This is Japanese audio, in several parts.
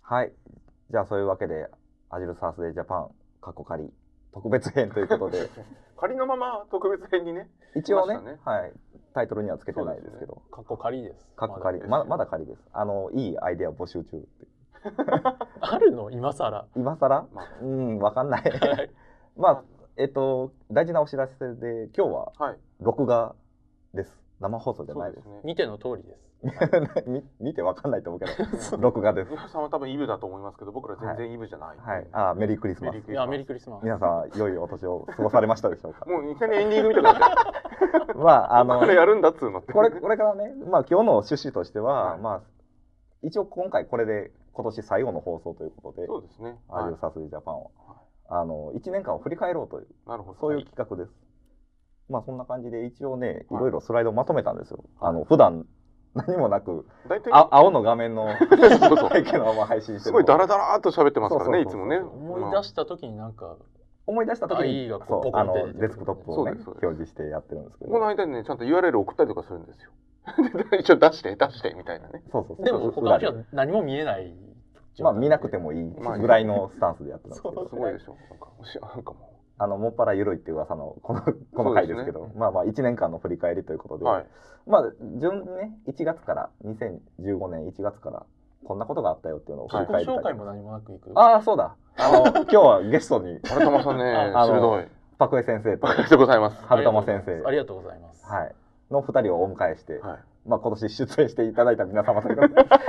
はい。じゃあそういうわけで、アジルサースデージャパン、過去仮、特別編ということで、 仮のまま特別編にね。 一応ね、 来ましたねはい、タイトルにはつけてないですけど、 かっこ仮です。 過去仮、まだ仮です。いいアイデア募集中って。 あるの今更。 今更、 まあわかんない。 はいまあ、大事なお知らせで、今日ははい。 録画です。生放送じゃないです。 そうですね。 見ての通りです。 見てわかんないと思うけど、録画です。 皆さんは多分イブだと思いますけど、僕ら全然イブじゃない。 はい。メリークリスマス。 メリークいやメリークリスマス。 皆さん、良いお年を過ごされましたでしょうか。 もういきなりエンディング見てください。 まあ、 これやるんだっつうのって。 これからね、まあ今日の趣旨としては、 はいまあ、一応今回これで今年最後の放送ということで、 そうですね。 アジルサスデージャパンを、1年間を振り返ろうという、 なるほど。 そういう企画です。まあそんな感じで一応ね、いはいろいろスライドをまとめたんですよ。普段何もなく、 大体青の画面のそうそう背景のまま配信してる。 すごいダラダラーっと喋ってますからね、いそうそうそうつもね。 思い出した時になんか思い出した時に IE がこうそうポコンって出てくるデスクトップをねそうです表示してやってるんですけど、 この間にね、ちゃんと URL 送ったりとかするんですよ。一応出してみたいなね。 そうでも他の人は何も見えない。 まあ見なくてもいいぐらいのスタンスでやってるんですけど、 すごいでしょ。なんかももっぱら緩いっていう噂のこの回ですけど、 そうですまあ1年間の振り返りということで、 はい。 まあ順にね1月から2015年1月からこんなことがあったよっていうのを振り自己返りたい紹介も何もなくいく。 ああそうだ、今日はゲストに原玉さんね、鋭い。 パクエ先生とありがとうございます。 春玉先生、 ありがとうございます。 はいの2人をお迎えして、 はい。 まあ今年出演していただいた皆様という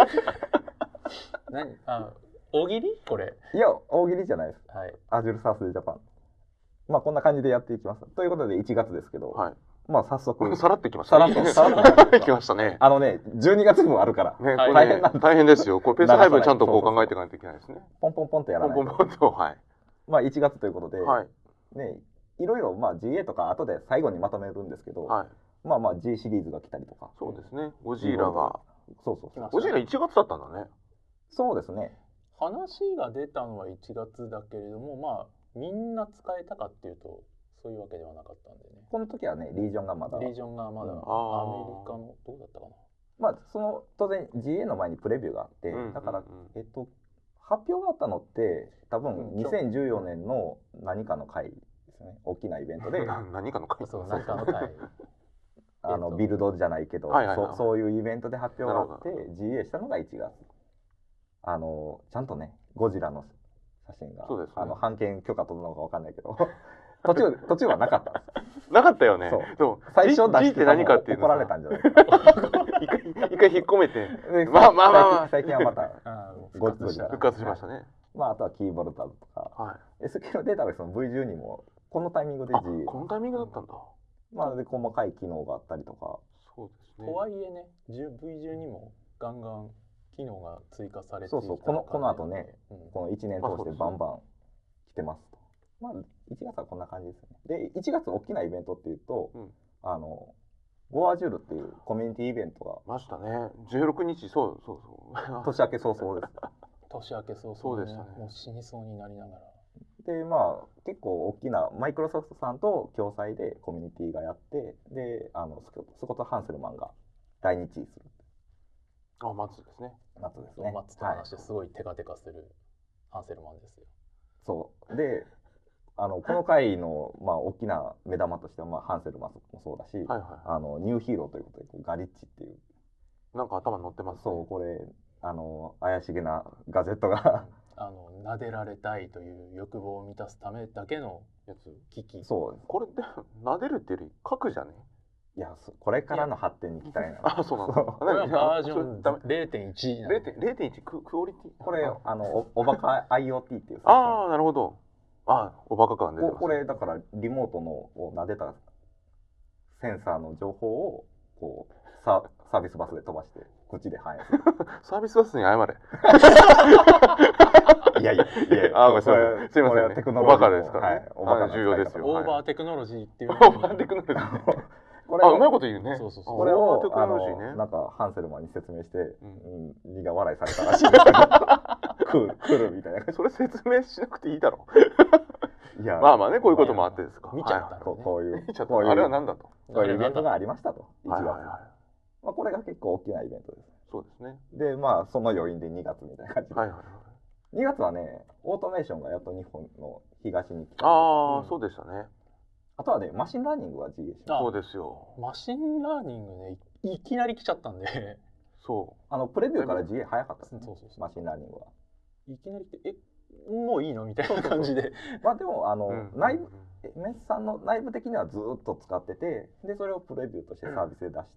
大喜利これ。 いや大喜利じゃないです。 はい。 アジュルサースデージャパン、まあこんな感じでやっていきますということで1月ですけど、 はい。 まあ早速さらってきましたね。 さらっときましたね。 12月分あるから、 ね、こはいれね大変なんです大変ですよ。これペース配分ちゃんとこうそうそうそう考えていかないといけないですね。 ポンポンポンとやらポンないとポンポンと、はい。 まあ1月ということで、 はい。 ね、いろいろまあ GA とか後で最後にまとめるんですけど、 はい。 まあ G シリーズが来たりとか、 そうですね。ゴジラが。 そうゴジラ1月だったんだね。 そうですね。 話が出たのは1月だけれども、まあみんな使えたかっていうとそういうわけではなかったんでね。 この時はねリージョンがまだ、 リージョンがまだアメリカのどうだったかな。 まあその当然 GA の前にプレビューがあって、だから発表があったのって多分2014年の何かの回ですね。大きなイベントで何かの回。 そう何かの回。 ビルドじゃないけど、そういうイベントで発表があって GA したのが1月。ちゃんとねゴジラの写真が、版権許可取るのかわかんないけど途中はなかった。 なかったよね。 そう最初出して何かっていうの怒られたんじゃないですか。 一回引っ込めて、 最近はまた復活しましたね。 まああとはキーボルタとか、SQL データベースの V12 もこのタイミングで GA。 このタイミングだったんだ。 まあで細かい機能があったりとか。 そうですね。 とはいえね、V12 もガンガン機能が追加されて、 そうこの後ね、この1年通してバンバン来てますと。まあ1月はこんな感じですね。で1月大きなイベントっていうと、Go Azure っていうコミュニティイベントがましたね。16日、そう年明け早々です。 年明け早々、 そうでしたね。 もう死にそうになりながら。 でまあ結構大きなマイクロソフトさんと共催でコミュニティがやって、でスコット・ハンセルマンが来日する。 松ですね。 松ですね。 松と話してすごいテカテカするハンセルマンですよ。 そうでこの回のまあ大きな目玉としては、まあハンセルマンもそうだし、ニューヒーローということでガリッチっていうなんか頭に乗ってますね。 そうこれ怪しげなガジェットが撫でられたいという欲望を満たすためだけのやつ機器。 そうです。 これで撫でるっていうより書くじゃね。 いやこれからの発展に期待な。 あ、そうなんだ。 これはバージョン 0.1 0.1クオリティ。 これおバカ IoT っていう。 ああ、なるほど。おバカ感出てます。 これだからリモートのを撫でたセンサーの情報をこうサービスバスで飛ばして口で反映する。 サービスバスに謝れ。 いやすいません。 テクノロジーおバカですから。はい。重要ですよ。 オーバーテクノロジーっていう。 オーバーテクノロジー。これうまいこと言うね。 そうそう。 これをなんかハンセルマンに説明して、苦笑いされたらしい。来るみたいな。 それ説明しなくていいだろ。 いやまあね、こういうこともあってですか。 見ちゃった。 こういうあれは何だと。 そういうイベントがありましたと。1月。まあこれが結構大きなイベントです。 そうですね。 でまあその余韻で2月みたいな感じで。 2月はね、オートメーションがやっと日本の東に来た。 ああ、そうでしたね。 あとはね、マシンラーニングは GA しまそうですよ。 マシンラーニングね、いきなり来ちゃったんで。 そう。 プレビューから GA 早かったですね。 そうそうそう。 マシンラーニングは。 いきなり来て、もういいのみたいな感じで。 まあでも、内部、メスさんの内部的にはずっと使ってて、で、それをプレビューとしてサービスで出して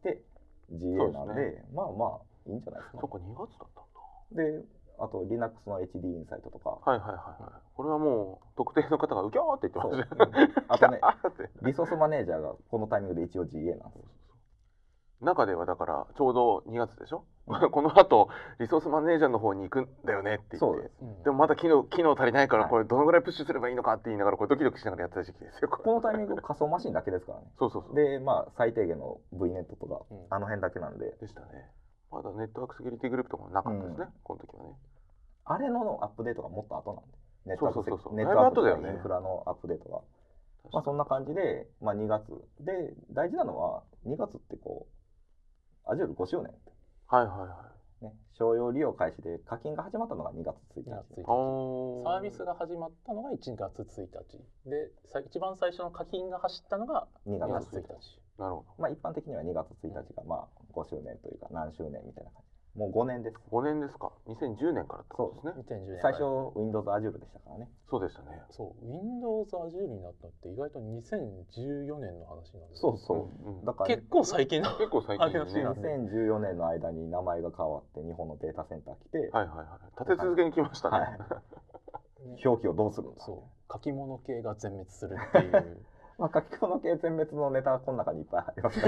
、GA なんで、まあまあ、いいんじゃないですか。 そっか、2月だったんだ。で、あと Linux の HD インサイトとか。 はいはいはいはい。これはもう特定の方がウキョーって言ってましたね。あとね、リソースマネージャーがこのタイミングで一応 GA なんですよ。 中ではだからちょうど2月でしょこの後リソースマネージャーの方に行くんだよねって言って、でもまだ機能足りないからこれどのぐらいプッシュすればいいのかって言いながらこれドキドキしながらやってた時期ですよ。 このタイミング仮想マシンだけですからね。 そうそうそう。 で、まあ最低限の VNet とか、あの辺だけなんで。 でしたね。まだネットワークセキュリティグループとかもなかったですね、この時はね。 あれのアップデートがもっと後なんで。ネットワークとかインフラのアップデートが。まあそんな感じで、まあ2月。で、大事なのは2月ってこう、Azure 5周年。 はいはいはい。 ね、商用利用開始で課金が始まったのが2月1日。 サービスが始まったのが1月1日。で、一番最初の課金が走ったのが2月1日。 なるほど。 まあ一般的には2月1日がまあ5周年というか何周年みたいな感じ。もう5年です。 5年ですか。2010年からってことですね。 2010年。 最初 Windows Azure でしたからね。 そうでしたね。 そう、Windows Azure になったって意外と2014年の話なんです。 そうそう。 だから結構最近の結構最近ですね。2014年の間に名前が変わって日本のデータセンター来て、 はいはいはい。立て続けに来ましたね。 表記をどうするんだ。 そう。書き物系が全滅するっていう。 まあ書き物系全滅のネタがこの中にいっぱいありますから。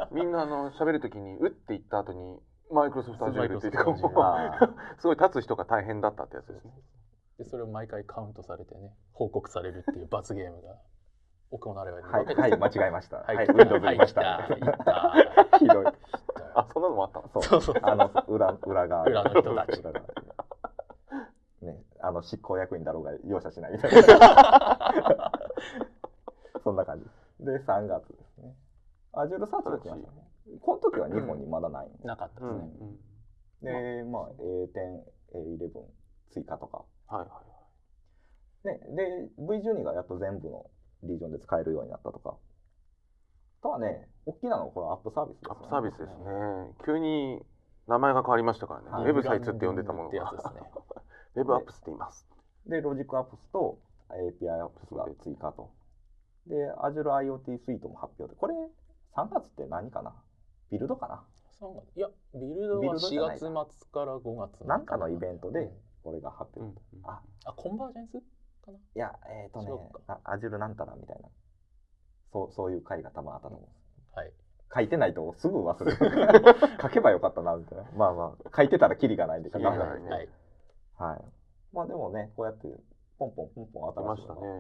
みんな喋るときにうって言った後に。マイクロソフト Azure って言ってすごい立つ人が大変だったってやつですね。 でそれを毎回カウントされてね報告されるっていう罰ゲームが行われるわけです。はい、間違えました。 はい、 Windows にいました。ひどい。 あ、そんなのもあったの？ そうそう。 裏側。 裏の人たち。 ね、執行役員だろうが容赦しないみたいな。そんな感じ。で、3月ですね。Azure Search が来ましたね。この時は日本にまだない。 なかったですね。で、まあ、A10、A11 追加とか。 はいはいはい。で、V12 がやっと全部のリージョンで使えるようになったとか。あとはね、大きなのはこのアップサービスですね。 アップサービスですね。急に名前が変わりましたからね。ウェブサイツって呼んでたものが。ウェブアップスって言います。 で、ロジックアップスと API アップスが追加と。で、Azure IoT スイートも発表で。これ、3月って何かな？ビルドかな？ いや、ビルドは4月末から5月なんかのイベントでこれが発表。 コンバージェンスかな？ いや、Azure なんたらみたいな。そういう回が多分あったと思うんです。 はい。 書いてないとすぐ忘れる。書けばよかったなみたいな。まあまあ、書いてたらキリがないんで書かないね。はい。まあでもね、こうやってポンポン新しいのが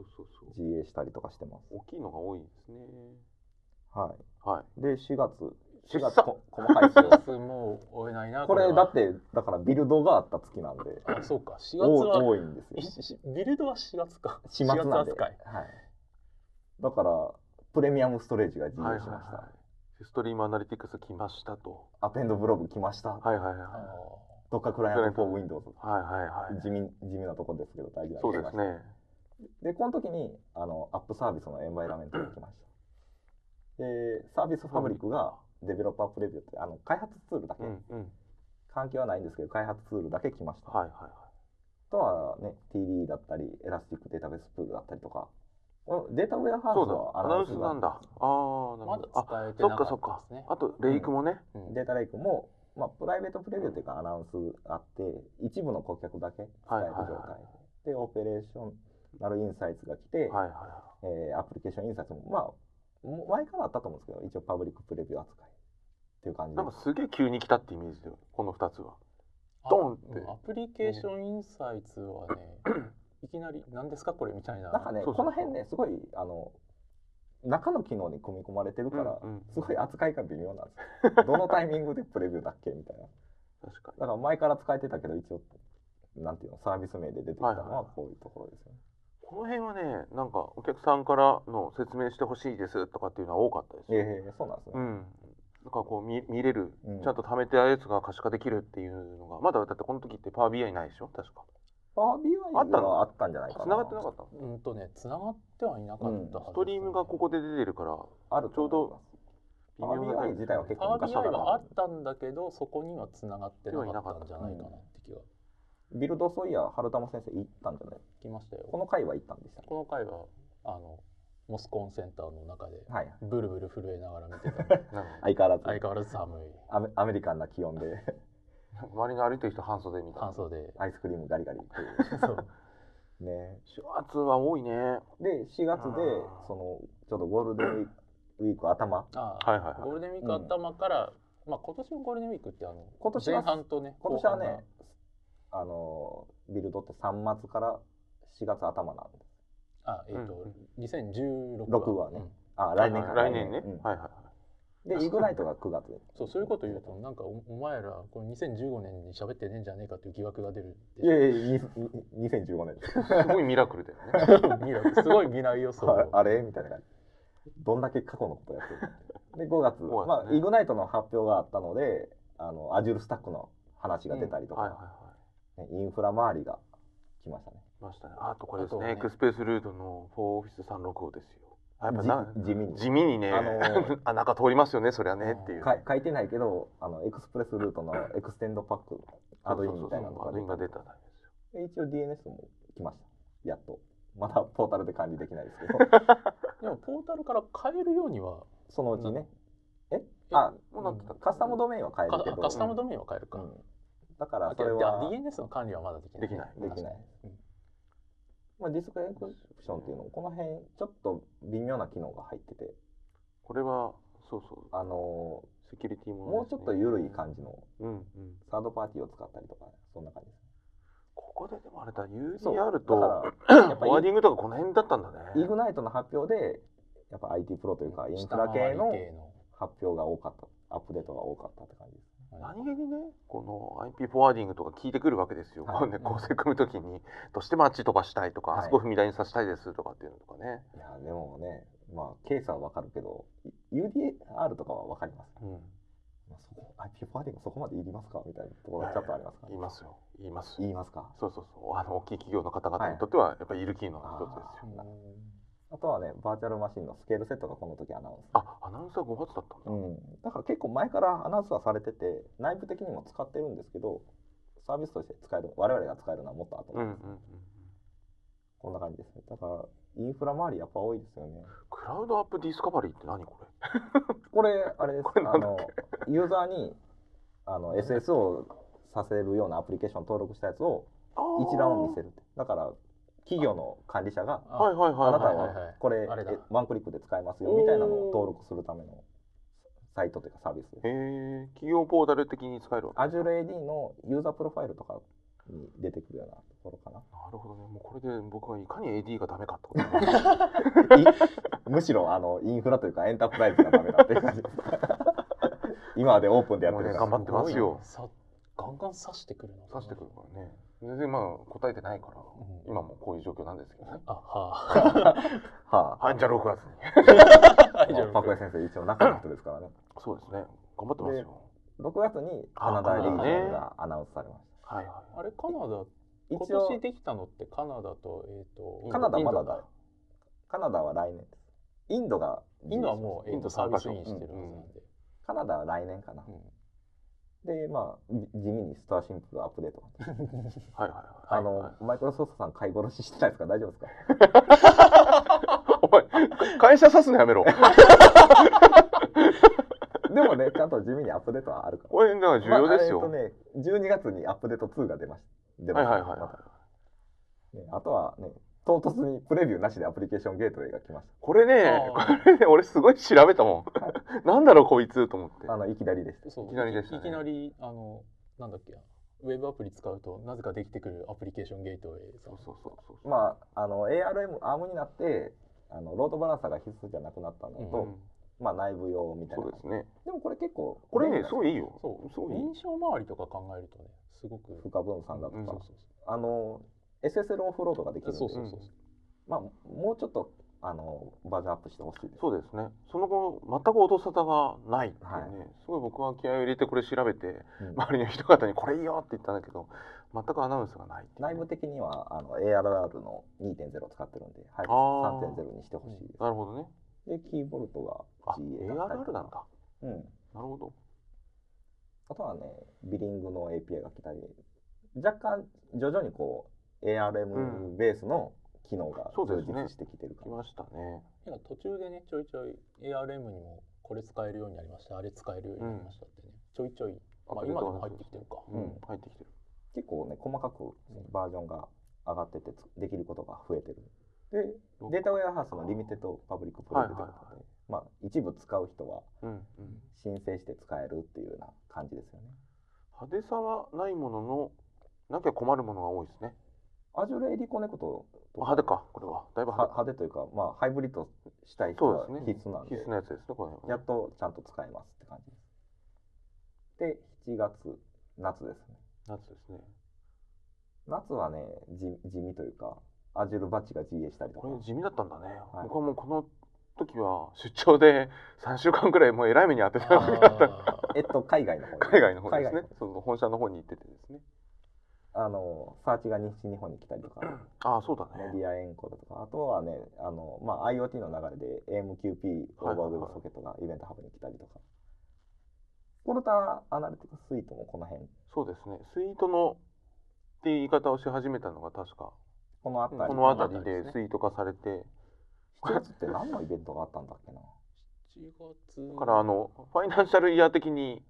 GA したりとかしてます。 大きいのが多いですね。 はい。 はい。 で、4月細かい数もう追えないな。 これだってだからビルドがあった月なんで。 あ、そうか。4月は多いんですよ。 ビルドは4月か。 4月なんで。はい。だからプレミアムストレージが GA しました。 ストリームアナリティクス来ましたと。 アペンドブログ来ました。 はいはいはい。 どっかクライアント for Windows。 はいはいはい。 地味なとこですけど大事な。 そうですね。 でこの時にアップサービスのエンバイラメントが来ました。でサービスファブリックがデベロッパープレビューって開発ツールだけ、関係はないんですけど開発ツールだけ来ました。 はいはいはい。 あとはね TD だったりエラスティックデータベースプールだったりとか。データウェアハウスはアナウンスなんだ。ああ、なるほど。 まだ使えてなかったですね。 そっかそっか。あとレイクもね。 データレイクもまあプライベートプレビューというかアナウンスあって一部の顧客だけ使える状態でオペレーションなるインサイツが来て、アプリケーションインサイツもまあ前からあったと思うんですけど一応パブリックプレビュー扱いっていう感じで。 なんかすげえ急に来たってイメージでこの2つは。ドンって。 アプリケーションインサイツはね。いきなり何ですかこれみたいな。 なんかねこの辺ねすごい中の機能に組み込まれてるからすごい扱いが微妙なんですよ。どのタイミングでプレビューだっけみたいな。 確かに。 だから前から使えてたけど一応なんていうのサービス名で出てきたのはこういうところですよね。 この辺はねなんかお客さんからの説明してほしいですとかっていうのは多かったですよ。 そうなんですね。 なんかこう見れる、ちゃんと貯めてあるやつが可視化できるっていうのがまだだってこの時ってパワー BI ないでしょ確か。 パワー BI はあったんじゃないかな。 繋がってなかった。 繋がってはいなかったはず。 ストリームがここで出てるからちょうどパワー BI 自体は結構昔から。パワー BI はあったんだけど、そこには繋がってなかったんじゃないかなって気が。 ビルドソイヤー春玉先生行ったんじゃない？ 来ましたよ。 この回は行ったんでした。 この回はモスコンセンターの中でブルブル震えながら見てた。 相変わらず寒い。 アメリカンな気温で周りの歩いてる人半袖みたいな。 半袖。 アイスクリームガリガリ。 そうね。 4月は多いね。 で4月でちょうどゴールデンウィーク頭。 ゴールデンウィーク頭から、今年のゴールデンウィークって前半とね。 今年はねビルドって3月から4月頭なんです。 2016 はね。来年か。 来年ね。 でイグナイトが9月。 そういうこと言うとなんかお前らこの2015年に喋ってねえんじゃねえかっていう疑惑が出る。 いや2015年。 すごいミラクルだよね。 すごい未来予想。 あれみたいな感じ。どんだけ過去のことやってる。で5月イグナイトの発表があったのでAzure スタックの話が出たりとか、インフラ周りが来ましたね。 あとこれですね。エクスペースルートの4オフィス365ですよ。やっぱ地味にね、中通りますよね、そりゃねっていう。 書いてないけど、エクスプレスルートのエクステンドパック、アドインみたいなのが出た。 一応 DNS も来ました。やっと。まだポータルで管理できないですけど。 でもポータルから変えるようには、 そのうちね。カスタムドメインは変えるけど。 カスタムドメインは変えるか。 だからそれは DNS の管理はまだできない。 できない。ディスクエンクリプションっていうのもこの辺ちょっと微妙な機能が入ってて、 これはセキュリティもうちょっと緩い感じのサードパーティーを使ったりとか、そんな感じです。 ここででもあれだ UDR とフォワーディングとかこの辺だったんだね。 イグナイトの発表でやっぱ IT プロというかインフラ系の発表が多かった、アップデートが多かったって感じです。 何気にね、この IP フォワーディングとか聞いてくるわけですよ。構成組むときにどうしてもあっち飛ばしたいとか、あそこ踏み台にさせたいですとかっていうのとかね。 いやでもね、ケースはわかるけど UDR とかはわかります。IP フォワーディングそこまでいりますかみたいなところがちょっとありますから。 言いますよ。言います。 言いますか。 そう大きい企業の方々にとってはやっぱりいるキーの一つですよ。 あとはね、バーチャルマシンのスケールセットがこの時アナウンス。 アナウンスは5月だったんだ。 だから結構前からアナウンスはされてて、内部的にも使ってるんですけど、サービスとして使える、我々が使えるのはもっと後なんです。こんな感じですね。だからインフラ周りやっぱ多いですよね。 クラウドアップディスカバリーって何これ？ これあれです。ユーザーにSS をさせるようなアプリケーション登録したやつを一覧を見せる。だから企業の管理者があなたはこれワンクリックで使えますよみたいなのを登録するためのサイトというかサービスです。 企業ポータル的に使えるわけ。 Azure AD のユーザープロファイルとかに出てくるようなところかな。 なるほどね。もうこれで僕はいかに AD がダメかってことむしろインフラというかエンタープライズがダメだっていう感じです。今までオープンでやってるから頑張ってますよ。 ガンガン刺してくる刺してくるからね。全然答えてないから、今もこういう状況なんですけどね。じゃあ6月に。 パクエ先生一応中の人ですからね。 そうですね。頑張ってますよ。 6月にカナダリージョンがアナウンスされました。 あれカナダ今年できたのってカナダとカナダまだだよ。カナダは来年です。インドはもうサービスインしてるはずなんで。 カナダは来年かな。で地味にストアシンプルアップデート。マイクロソフトさん買い殺ししてないですか？大丈夫ですか？ お前会社指すのやめろ。 でもね、ちゃんと地味にアップデートはあるから。 これ重要ですよ。 12月にアップデート2が出ました。あとはね、唐突にプレビューなしでアプリケーションゲートウェイが来ました。 これね俺すごい調べたもん。なんだろうこいつと思って。 いきなりでした。 いきなりなんだっけ、ウェブアプリ使うとなぜかできてくるアプリケーションゲートウェイ。 ARM アームになってロードバランサーが必須じゃなくなったのと、内部用みたいな。 そうですね。 でもこれ結構これねすごいいいよ。 認証周りとか考えるとね、すごく負荷分散だとかSSL オフロードができるんで、もうちょっとバージョンアップしてほしいです。 そうですね。その後全く音沙汰がないっていうね、すごい僕は気合を入れてこれ調べて、周りの人方にこれいいよって言ったんだけど、全くアナウンスがないっていうね。 内部的にはARR の 2.0 を使ってるんで、早く 3.0 にしてほしいです。 なるほどね。 で、キーボルトが GA だったりとか。ARR なんだ。なるほど。 あとはね、ビリングの API が来たり、若干徐々にこう ARM ベースの機能が充実してきてるから、 来ましたね。 途中でね、ちょいちょい ARM にもこれ使えるようになりました、あれ使えるようになりましたってね、ちょいちょい、まあ、今でも入ってきてるか、 入ってきてる。 結構ね、細かくバージョンが上がっててできることが増えてる。で、データウェアハウスのリミテッドパブリックプレビューとかで、まあ一部使う人は申請して使えるっていうような感じですよね。 派手さはないものの、なきゃ困るものが多いですね。 Azure AD コネクト派手か、これは。だいぶ派手というか、まあハイブリッドしたい人は必須なんで、 必須なやつですね、これ。 やっとちゃんと使えますって感じです。で、7月、夏ですね。 夏ですね。 夏はね、地味というか、Azure バッチが GA したりとか。 これ地味だったんだね。僕はもうこの時は出張で3週間くらいもうえらい目に当てた時だった。 海外の方に。 海外の方ですね。その本社の方に行っててですね。 サーチが西日本に来たりとか。 そうだね。 メディアエンコードとか。あとはね、まあ IoT の流れで AMQP オーバーウェブソケットがイベントハブに来たりとか。ポルタアナリティクススイートもこの辺。 そうですね。スイートのっていう言い方をし始めたのが確かこの辺りでスイート化されて、 7月って何のイベントがあったんだっけな。 7月だからファイナンシャルイヤー的に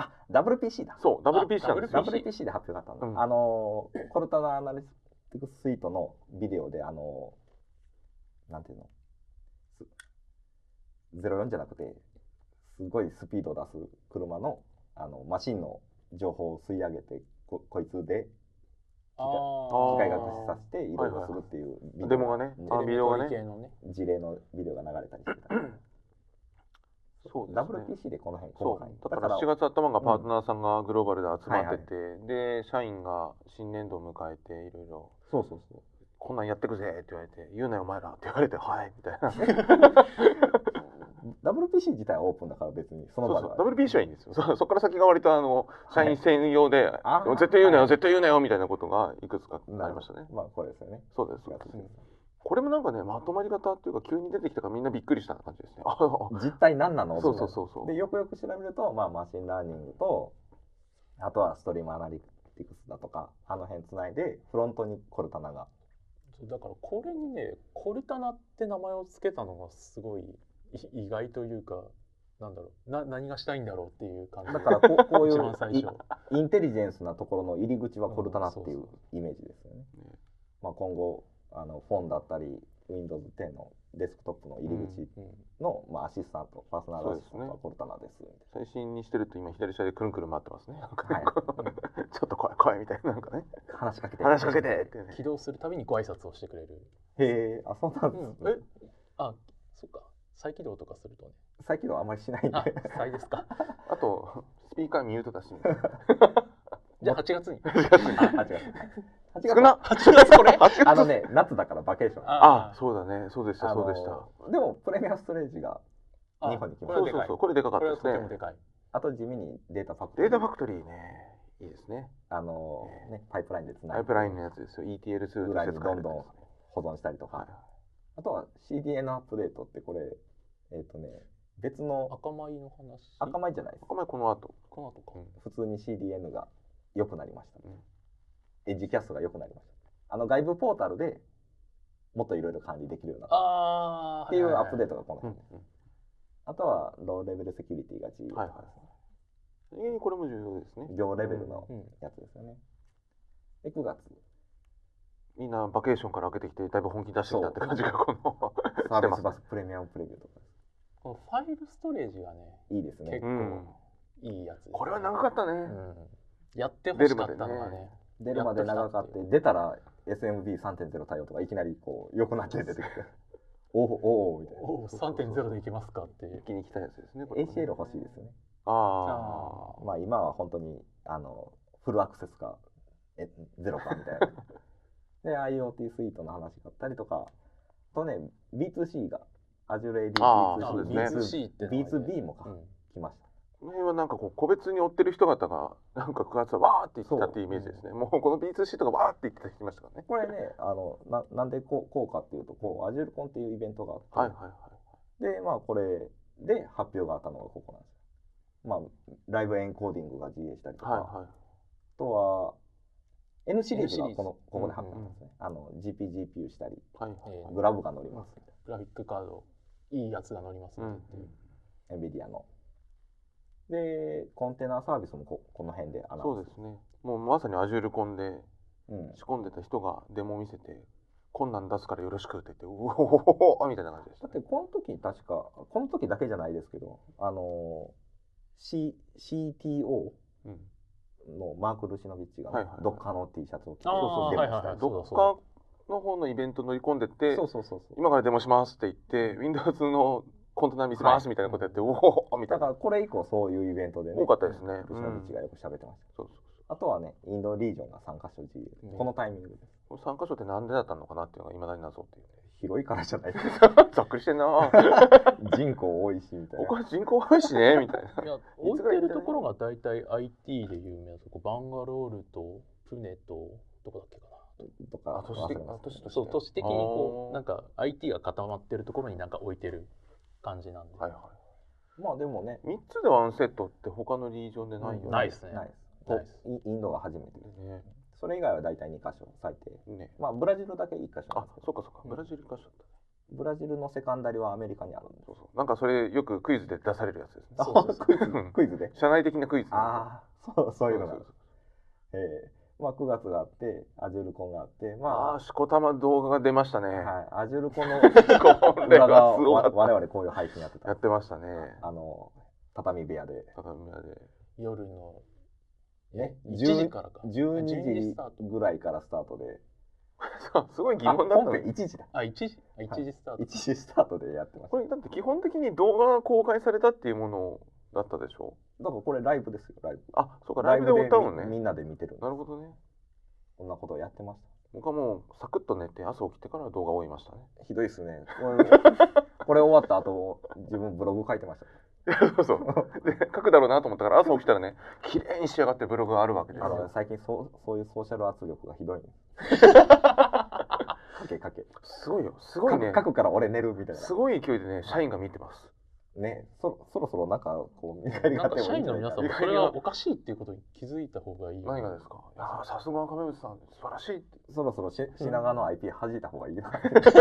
WPC だ。 そう WPC なんですよ。 WPC で発表があったんだ。コルタナアナリティクススイートのビデオでなんていうの、04じゃなくてすごいスピードを出す車のマシンの情報を吸い上げてこいつで機械学習させていろいろするっていうデモがね、ビデオがね、 事例のビデオが流れたりしてた。 そうですね。 WPC でこの辺細かい。だから7月頭がパートナーさんがグローバルで集まってて、で社員が新年度を迎えていろいろこんなんやってくぜって言われて、言うなよお前らって言われて、はいみたいな。 WPC 自体はオープンだから別にその場では。 WPC はいいんですよ。そこから先が割と社員専用で、絶対言うなよ絶対言うなよみたいなことがいくつかありましたね。 まあこれですよね。 そうです。これもなんかね、まとまり方っていうか急に出てきたからみんなびっくりした感じですね。 実態何なの？ そうでよくよく調べると、まあマシンラーニングとあとはストリームアナリティクスだとか辺つないでフロントにコルタナが。 だからこれにね、コルタナって名前を付けたのがすごい意外というか、なんだろう、何がしたいんだろうっていう感じ。 だからこういうインテリジェンスなところの入り口はコルタナっていうイメージですよね。まあ今後フォンだったり Windows 10のデスクトップの入り口の、まあ、アシスタント、パーソナルアシスタントはコルタナです。 最新にしてると今左下でくるんくるん回ってますね。ちょっと怖いみたいな、なんかね。 話しかけてってね。 起動するたびにご挨拶をしてくれる。 へえ、そうなんですね。 そっか。再起動とかするとね。 再起動あんまりしないんで。 再ですか。 あとスピーカーミュートだし。 じゃあ8月に。 8月。 少な。 8月これ？ 夏だからバケーション。そうだね。そうでした。 でもプレミアストレージが日本に来ました。 そう、これでかかったですね。 あと地味にデータファクトリーね。いいですね。 パイプラインでつなパイプラインのやつですよ。ETL2 ぐらいにどんどん保存したりとか。あとは CDN アップデートってこれ別の赤米の話。 赤米じゃないです。 赤米この後か。 普通に CDN が良くなりました。エッジキャストが良くなりました。外部ポータルでもっといろいろ管理できるようになったっていうアップデートがこの辺です。あとはローレベルセキュリティが重要ですね。 これも重要ですね。 行レベルのやつですよね。で9月みんなバケーションから開けてきてだいぶ本気出してきたって感じがこのサービスバスプレミアムプレビューとか。 このファイルストレージがね、 いいですね。 結構いいやつ。 これは長かったね。 やってほしかったのがね。 出るまで長かって出たら SMB3.0 対応とかいきなりこう良くなって出てきておみたいな。 3.0 でいけますかって一気に来たやつですね。 ACL 欲しいですよね。 まあ今は本当にフルアクセスかゼロかみたいな。で IoT スイートの話があったりとか、 とね B2C が Azure AD B2C って B2B も来ました。 この辺はなんかこう個別に追ってる人方がなんか9月はわーって言ってたっていうイメージですね。もうこの B2C とかわーって言ってた人いましたからね。 これねなんでこうかっていうとAzure Conっていうイベントがあって、でまあこれで発表があったのがここなんですよ。まあライブエンコーディングが GA したりとか、あとは N シリーズがここで発表なんですね。GPGPU したり、グラブが乗ります。 グラフィックカードいいやつが乗りますね。 NVIDIA の。でコンテナサービスもこの辺でそうですね。もうまさに Azure コンで仕込んでた人がデモ見せて、こんなん出すからよろしくって言って、うおーみたいな感じでした。 だってこの時確かこの時だけじゃないですけどCTO のマーク・ルシノビッチがドッカーの T シャツを着て出ました。 ドッカーの方のイベント乗り込んでって今からデモしますって言って Windows のコンテナ見せますみたいなことやって、おおみたいな。 だからこれ以降そういうイベントでね多かったですね。 ルシノビッチがよく喋ってました。あとはねインドリージョンが3カ所 GA、このタイミングです。 3カ所ってなんでだったのかなっていうのがいまだに謎っていう。 広いからじゃないざっくりしてんな人口多いしみたいな。 ここは人口多いしねみたいな。 いや置いてるところが大体 IT で有名なとこ、バンガロールとプネとどこだっけかなとか、 都市的にこうなんか IT が固まってるところになんか置いてる感じなんで。 まあでもね 3つでワンセットって他のリージョンでないよね。 ないですね。 インドが初めてですね。それ以外は大体2カ所最低。まあブラジルだけ1カ所なんですけど。 そうかブラジル1カ所だったね。 ブラジルのセカンダリはアメリカにあるんです。 なんかそれよくクイズで出されるやつですね。クイズで社内的なクイズ。 そういうのが。まあ9月があって Azure コンがあって、まあしこたま動画が出ましたね。 Azure コンの裏側我々こういう配信やってましたね。 畳部屋で夜の 1時からか12時ぐらいからスタートで、 すごい疑問だったの。 1時だ。 1時スタート。 1時スタートでやってます。 これだって基本的に動画が公開されたっていうものだったでしょ。 だからこれライブですよ、ライブ。 そうか、ライブで終わったもんね。 みんなで見てる。 なるほどね。 こんなことをやってました。 僕はもうサクッと寝て朝起きてから動画を追いましたね。 ひどいですね。これ終わった後自分ブログ書いてました。 そうで書くだろうなと思ったから朝起きたらね、綺麗に仕上がってブログがあるわけですよ。 最近そういうソーシャル圧力がひどいね。かけすごいよ、すごいね。 書くから俺寝るみたいな。 すごい勢いでね、社員が見てますね。そろそろなんかこう見返りがあってもいい。 社員の皆さんもそれがおかしいっていうことに気づいた方がいい。 何がですか。いやさすが亀渕さん素晴らしいって。 そろそろ品川の IP 弾いた方がいいよ。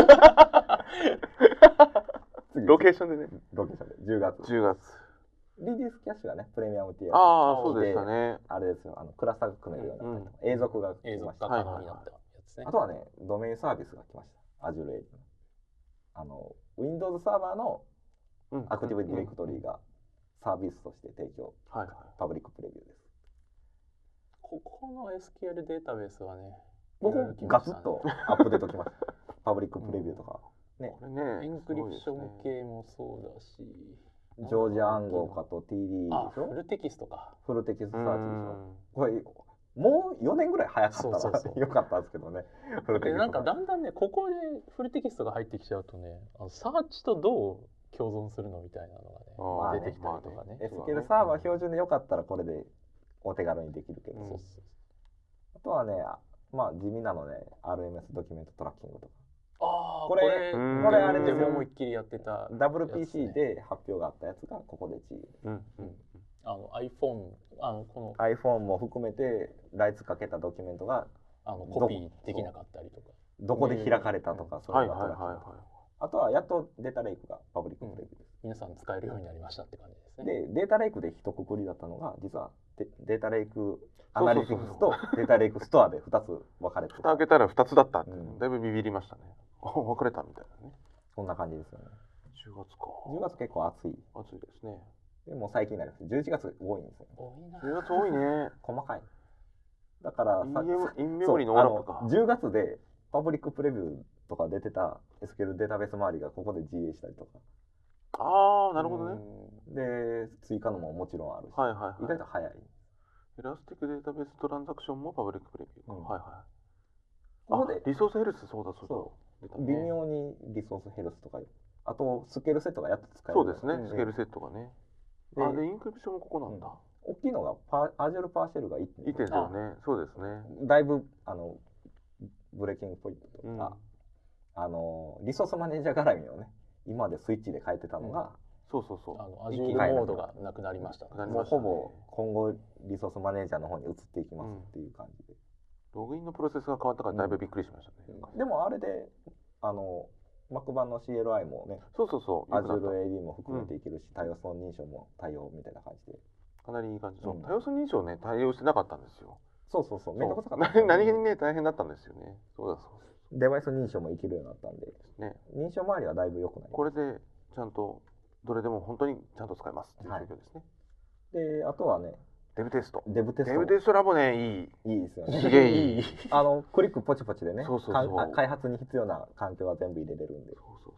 ロケーションで 10月リディースキャッシュがねプレミアムティアそうでしたね。 あれですよ、クラスターが組めるような永続が来ました。あとはねドメインサービスが来ました。 Azure AD Windows サーバーのアクティブディレクトリーがサービスとして提供、パブリックプレビューです。 ここの SQL データベースはね僕ガツッとアップデートきました。パブリックプレビューとかね、 エンクリプション系もそうだし、 ジョージア暗号化と TD でしょ。 フルテキストか。 フルテキストサーチでしょ。これもう4年ぐらい早かったらよかったんですけどね。 なんかだんだんねここでフルテキストが入ってきちゃうとね、サーチとどう共存するのみたいなのがね出てきたりとかね。 SQL サーバー標準でよかったらこれでお手軽にできるけど、あとはねまあ地味なので RMS ドキュメントトラッキングとか。これあれでも思いっきりやってた WPC で発表があったやつがここで iPhone iPhone も含めてライツかけたドキュメントがコピーできなかったりとかどこで開かれたとか、そういうのがあとはやっとデータレイクがパブリックプレビューです。 皆さん使えるようになりましたって感じですね。でデータレイクで一括りだったのが実はデータレイクアナリティクスとデータレイクストアで2つ分かれて蓋開けたら2つだったって、だいぶビビりましたね。分かれたみたいなね。 そんな感じですよね。 10月か。 10月結構暑いですね。 でも最近になります。11月多いんですよ。 10月多いね。 細かい。だからインメモリのオーラップか。 10月でパブリックプレビューとか出てた SQL データベース周りがここで GA したりとか。 なるほどね。 で追加のももちろんあるし、意外と早い。 エラスティックデータベーストランザクションもパブリックプレビュー。ここでリソースヘルスそうだ。 微妙にリソースヘルスとか、あとスケールセットがやっと使える。 そうですね、スケールセットがね。でインクリプションもここなんだ。 大きいのがAzure パーシェルが 1.0 ね。そうですね。 だいぶブレーキングポイントとか、リソースマネージャー絡みをね、今までスイッチで変えてたのが、 そう Azure モードがなくなりました。 もうほぼ今後リソースマネージャーの方に移っていきますっていう感じで。 ログインのプロセスが変わったからだいぶびっくりしましたね。 でもあれでMac 版の CLI もね、Azure AD も含めていけるし、多要素認証も対応みたいな感じで。 かなりいい感じ。多要素認証ね、対応してなかったんですよ。 そう、めんどくさかった。 何気にね、大変だったんですよね。 デバイス認証もいけるようになったんで、認証周りはだいぶ良くなります。 これでちゃんとどれでも本当にちゃんと使えますっていう状況ですね。 で、あとはね、 デブテストラボね、いいですよね。すげえいい。 クリックポチポチでね、開発に必要な環境は全部入れれるんで。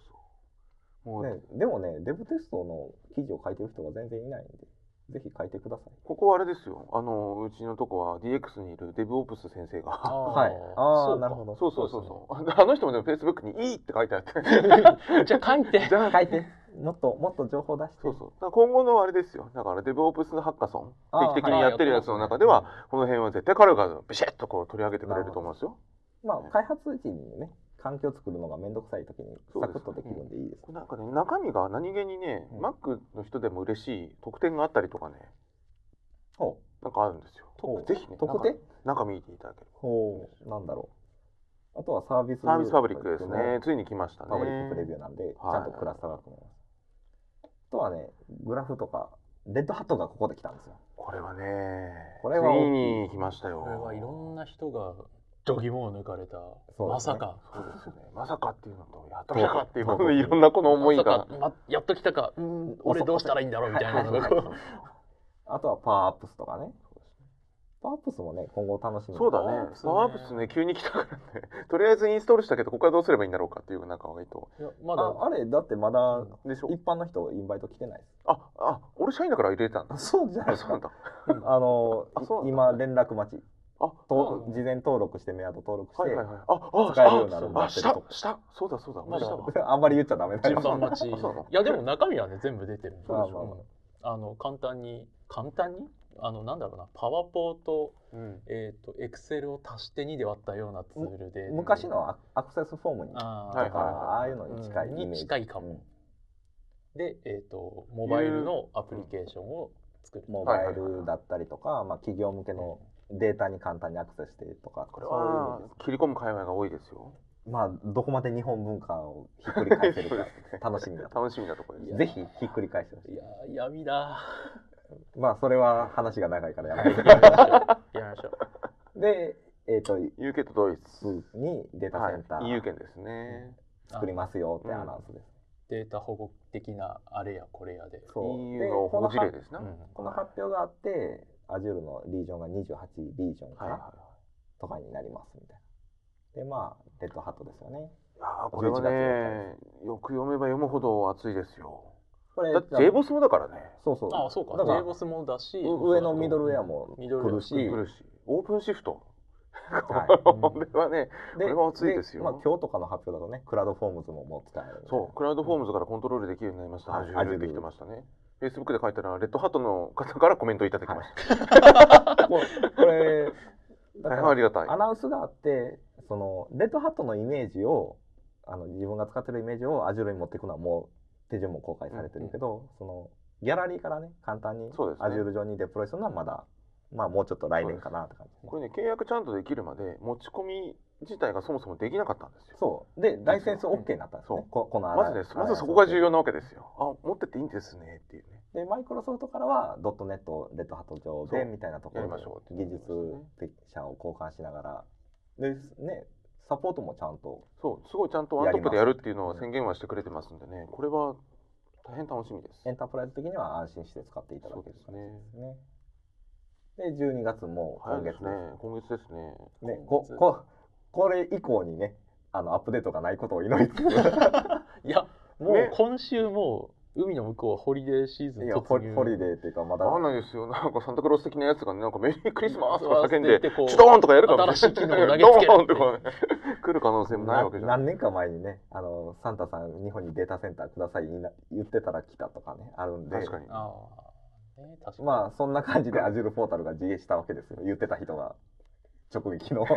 でもね、デブテストの記事を書いてる人が全然いないんで、ぜひ書いてください。 ここはあれですよ。うちのとこは DX にいるデブオプス先生が。 はい。なるほど。 そう。あの人もでも Facebook にいいって書いてあって。 じゃあ書いて。 もっと情報出して。 今後のあれですよ。だからデブオプスハッカソン定期的にやってるやつの中では、この辺は絶対彼がビシッとこう取り上げてくれると思うんですよ。 開発時にね、環境を作るのがめんどくさい時にサクッとできるんでいいです。 なんかね、中身が何気にね、Mac の人でも嬉しい特典があったりとかね、なんかあるんですよ。ぜひね、 特典中見ていただければ。なんだろう。あとはサービスファブリックですね。ついに来ましたね。 ファブリックプレビューなんで、ちゃんとクラスターが組めます。あとはね、グラフとか、レッドハットがここで来たんですよ。 これはついに来ましたよ。 これはいろんな人が度肝を抜かれた。まさか。 そうですよね。まさかっていうのと、やっと来たかっていういろんなこの思いが。 やっと来たか。俺どうしたらいいんだろうみたいなのが。 あとはパワーアップスとかね。パワーアップスもね、今後楽しみ。 そうだね。パワーアップスね、急に来たからね。とりあえずインストールしたけど、ここからどうすればいいんだろうかっていう中割と。 あれ、だってまだ一般の人インバイト来てないです。 俺社員だから入れたんだ。 そうじゃないですか。今連絡待ち。事前登録してメアド登録して使えるようになるんだってると。 そうだ。 あんまり言っちゃダメだよ。 順番待ち。いやでも中身はね全部出てるんで。簡単になんだろうな、パワポとエクセルを足して2で割ったようなツールで、 昔のアクセスフォームにとかああいうのに近いイメージ。 近いかも。でモバイルのアプリケーションを作る。 モバイルだったりとか、企業向けのデータに簡単にアクセスしてとか、 これは切り込む界隈が多いですよ。 どこまで日本文化をひっくり返せるか楽しみなところです。ぜひひっくり返してほしい。 いや闇だ。 それは話が長いからやめましょう。で、 UK とドイツにデータセンター EU 圏ですね。 作りますよってアナウンスです。 データ保護的なあれやこれやで。 EU の保護事例ですね。 この発表があって、Azure のリージョンが28リージョンとかになりますみたいな。で、レッドハットですよね。 これはね、よく読めば読むほど熱いですよ。だって JBoss もだからね。 そうか。JBoss もだし、 上のミドルウェアも来るし、 オープンシフト。これはね、これは熱いですよ。 今日とかの発表だとね、クラウドフォームズももう使える。 そう、クラウドフォームズからコントロールできるようになりました。Azureできてましたね。Facebook で書いたら、レッドハットの方からコメントいただきました。 これ、 大変ありがたい。 アナウンスがあって、レッドハットのイメージを、自分が使ってるイメージを Azure に持っていくのはもう、手順も公開されてるけど、ギャラリーからね、簡単に Azure 上にデプロイするのはまだ、もうちょっと来年かなって感じ。 これね、契約ちゃんとできるまで、持ち込み自体がそもそもできなかったんですよ。 そう。で、ライセンス OK になったんですね。 まずそこが重要なわけですよ。持ってっていいんですねっていうね。 で、マイクロソフトからは、ドットネット、レッドハット上でみたいなところで、技術者を交換しながら、で、ね、サポートもちゃんと。 そう、すごいちゃんとワントップでやるっていうのは宣言はしてくれてますんでね、これは大変楽しみです。 エンタープライズ的には安心して使っていただけるですね。で、12月も今月ですね。 今月ですね。 ね、これ以降にね、アップデートがないことを祈りつつ。 いや、もう今週も海の向こうはホリデーシーズン突入。ホリデーっていうかまだわかんないですよ。なんかサンタクロース的なやつがね、なんかメリークリスマスとか叫んでチュドーンとかやるかもしれない。 新しい機能を投げつけるドーンとかね来る可能性もないわけじゃない。 何年か前にね、サンタさん日本にデータセンターください言ってたら来たとかねあるんで。 確かに。 まあそんな感じで Azure ポータルが自営したわけですよ。言ってた人が直撃の。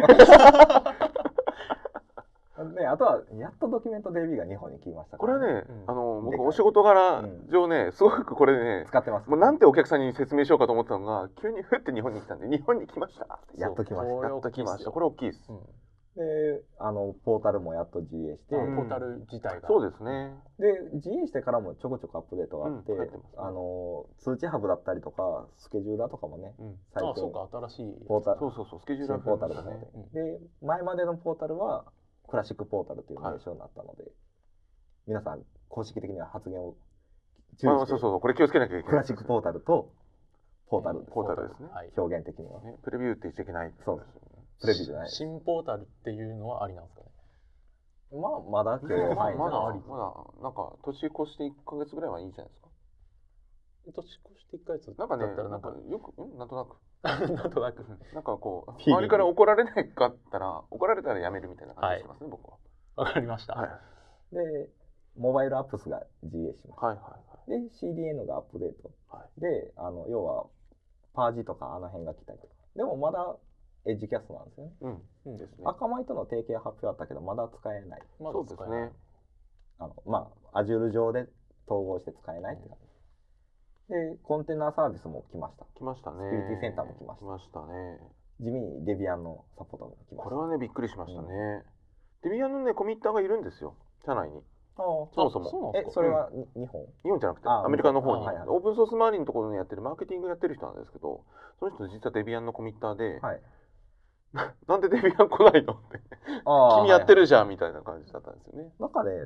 であとはやっとドキュメント DB が日本に来ましたから、ね。これはね、僕お仕事柄上ね、すごくこれね使ってます。 もうなんてお客さんに説明しようかと思ったのが急にふって日本に来たんで、日本に来ました。 やっと来ました。 やっと来ました。これ大きいです。 でポータルもやっと GA して、 ポータル自体がそうですね。 で GA してからもちょこちょこアップデートがあって、通知ハブだったりとかスケジューラーとかもね、 最近そうか新しいポータル、 そうスケジューラーポータルだね。で前までのポータルはクラシックポータルという名称になったので、皆さん公式的には発言を注意して、これ気をつけなきゃいけない。 クラシックポータルとポータルですね。 表現的にはプレビューって言っちゃいけない。 そうです。プレビューじゃない。 新ポータルっていうのはありなんですかね。 まだ許容範囲じゃない。 まだなんか年越して1ヶ月ぐらいはいいじゃないですか。 年越して1ヶ月なんかね、なんかよくなんとなくなんとなくなんかこう周りから怒られないかったら怒られたらやめるみたいな感じしますね、僕は。 わかりました。 でモバイルアップスが GA しました。で CDN がアップデートで要はパージとか辺が来たりとか。でもまだエッジキャストなんですよね。赤米との提携発表あったけどまだ使えない。 そうですね。 まあ Azure 上で統合して使えないって感じ。でコンテナサービスも来ました。 来ましたね。 セキュリティセンターも来ました。 来ましたね。 地味にデビアンのサポートも来ました。 これはねびっくりしましたね。デビアンのねコミッターがいるんですよ、社内に。そもそも。 それは日本じゃなくてアメリカの方にオープンソース周りのところにやってるマーケティングやってる人なんですけど、その人実はデビアンのコミッターで、なんでデビアン来ないのって君やってるじゃんみたいな感じだったんですよね。 中で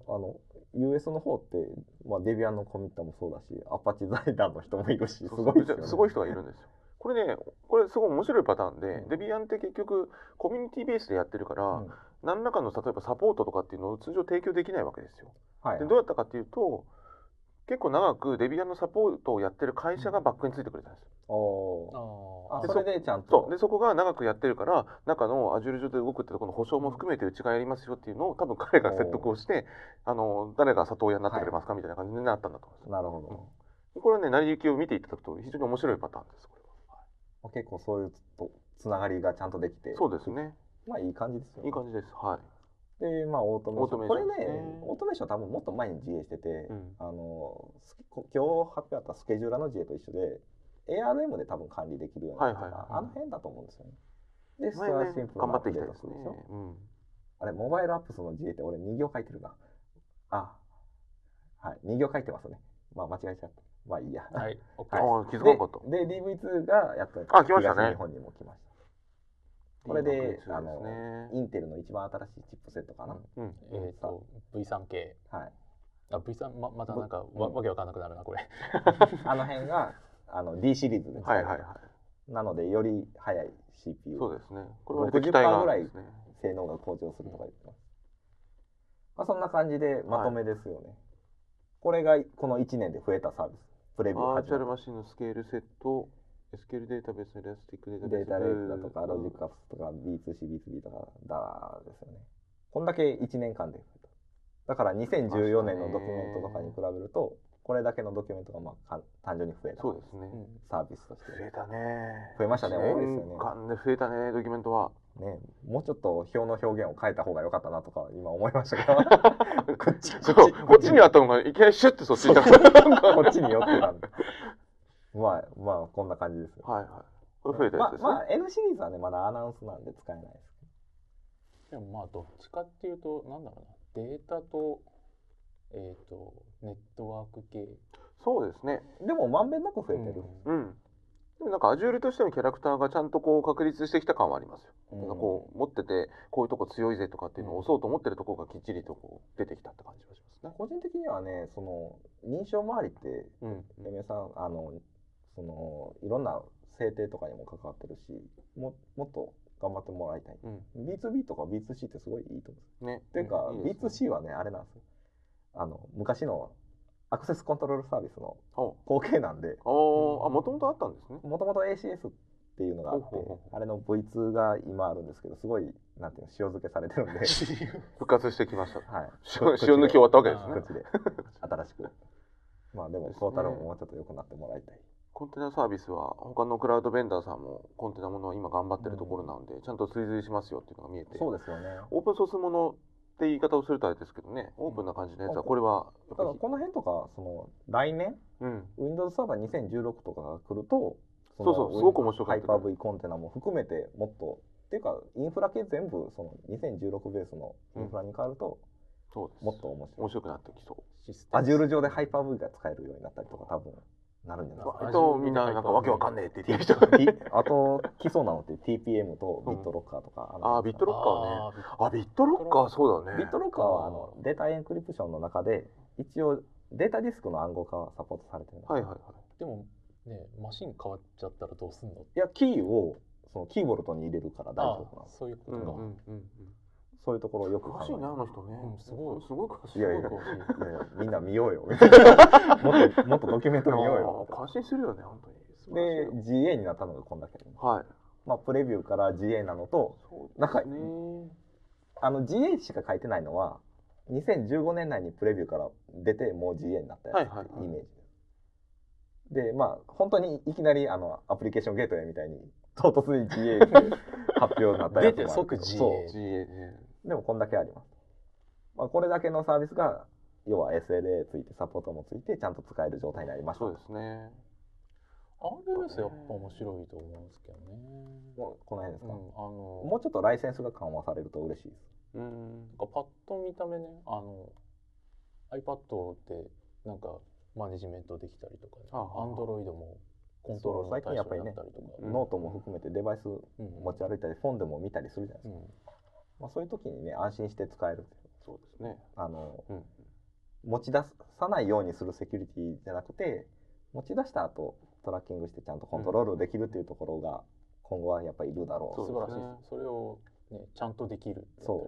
US の方って、デビアンのコミッターもそうだし、アパッチ財団の人もいるし、すごいですよね。 すごい人がいるんですよ。これね、これすごい面白いパターンで、デビアンって結局コミュニティベースでやってるから、何らかの例えばサポートとかっていうのを通常提供できないわけですよ。でどうやったかっていうと、結構長くデビアンのサポートをやってる会社がバックについてくれたんですよ。 それでちゃんと。 でそこが長くやってるから中の Azure 上で動くってところの保証も含めてうちがやりますよっていうのを多分彼が説得をして誰が里親になってくれますかみたいな感じになったんだと思います。 なるほど。これはね成り行きを見ていただくと非常に面白いパターンです。これは結構そういうつながりがちゃんとできて。 そうですね。 いい感じですよね。 いい感じです。はい。 でオートメーション。これねオートメーション多分もっと前に GA してて、今日発表あったスケジューラーの GA と一緒でARM で多分管理できるような辺だと思うんですよね。で、それはシンプルなアップデートするでしょ。あれ、モバイルアップスの GA って俺2行書いてるな。2行書いてますね。間違えちゃった。いいや。 はい。 気づかなかった。 で、DV2 がやっと来ましたね。 日本にも来ました。これで、インテルの一番新しいチップセットかな。 V3 系。 はい。 V3、またなんかわけわかんなくなるな、これ。 辺が、D シリーズです。なので、より速い CPU。 そうですね。 これは60%ぐらい性能が向上するとか言ってます。そんな感じでまとめですよね。これがこの1年で増えたサービス。プレビュー。 バーチャルマシンのスケールセット、SQL データベース、エラスティックデータベース。 データレースだとか、ロジックアップスとか、B2C、B2B とかですよね。こんだけ1年間で増えた。だから2014年のドキュメントとかに比べると、これだけのドキュメントが単純に増えた。 そうですね。 サービスとして。 増えたね。 増えましたね。多いですよね。 間で増えたね、ドキュメントは。 ね、もうちょっと表の表現を変えた方が良かったなとか今思いましたけどこっちにあったのがいきなりシュッてそっちにこっちに寄ってたんでまあこんな感じですよ。 これ増えたやつですね。 N シリーズはねまだアナウンスなんで使えないですけど、でもどっちかっていうとなんだろうな、データとネットワーク系。 そうですね。 でもまんべんなく増えてる。 でもなんか Azure としてのキャラクターがちゃんとこう確立してきた感はありますよ。こう持っててこういうとこ強いぜとかっていうのを押そうと思ってるところがきっちりとこう出てきたって感じがしますね。 個人的にはねその認証周りって嫁さんそのいろんな制定とかにも関わってるしもっと頑張ってもらいたい。B2B とか B2C ってすごいいいと思うんです。っていうか B2C はねあれなんですよ。昔のアクセスコントロールサービスの後継なんで、 もともとあったんですね。 もともと ACS っていうのがあって、あれの V2 が今あるんですけど、すごいなんていうの、塩漬けされてるんで復活してきました。 はい、 塩抜き終わったわけですね。 口で新しく。まあでもトータルももうちょっと良くなってもらいたい。 コンテナサービスは他のクラウドベンダーさんもコンテナものを今頑張ってるところなので、ちゃんと追随しますよっていうのが見えて、 そうですよね。 オープンソースものって言い方をするとあれですけどね、オープンな感じのやつはこれはだからこの辺とかその来年、Windows サーバー2016とかが来ると、 そうそう、すごく面白かった。 ハイパー V コンテナも含めてもっとっていうかインフラ系全部その2016ベースのインフラに変わると、もっと面白くなってきそう。 Azure 上でハイパー V が使えるようになったりとか多分なるんじゃないですか。みんななんかわけわかんねえって言ってる人があと基礎なのって TPM とビットロッカーとか、 ビットロッカーね。ビットロッカーそうだね。 ビットロッカーはデータエンクリプションの中で一応データディスクの暗号化はサポートされてるんです。 でもね、マシン変わっちゃったらどうすんの？いや、キーをそのキーボルトに入れるから大丈夫なんです。 そういうことか。 そういうところをよく詳しいな、あの人ね。すごい詳しい。 いやみんな見ようよ。もっとドキュメント見ようよ。 感心するよね、本当に。 で、GA になったのがこんだけ。まあ、プレビューから GA なのと、なんか、GA しか書いてないのは、2015年内にプレビューから出て、もう GA になったやつってイメージ。で、まあ、本当にいきなりアプリケーションゲートウェイみたいに、唐突に GA 発表になったやつもある。 出て即 GA。 でもこんだけあります。まあ、これだけのサービスが、要は SLA ついて、サポートもついて、ちゃんと使える状態になりました。 そうですね。 RMS やっぱ面白いと思うんですけどね。 この辺ですか。もうちょっとライセンスが緩和されると嬉しいです。 パッと見た目ね、iPad でなんかマネジメントできたりとか、Android もコントロールの対象になったりとか、 ノートも含めてデバイス持ち歩いたり、フォンでも見たりするじゃないですか。まあ、そういう時にね、安心して使える。 そうですね。 持ち出さないようにするセキュリティじゃなくて、持ち出した後トラッキングしてちゃんとコントロールできるっていうところが今後はやっぱりいるだろう。 素晴らしいです。それをね、ちゃんとできる。 そう。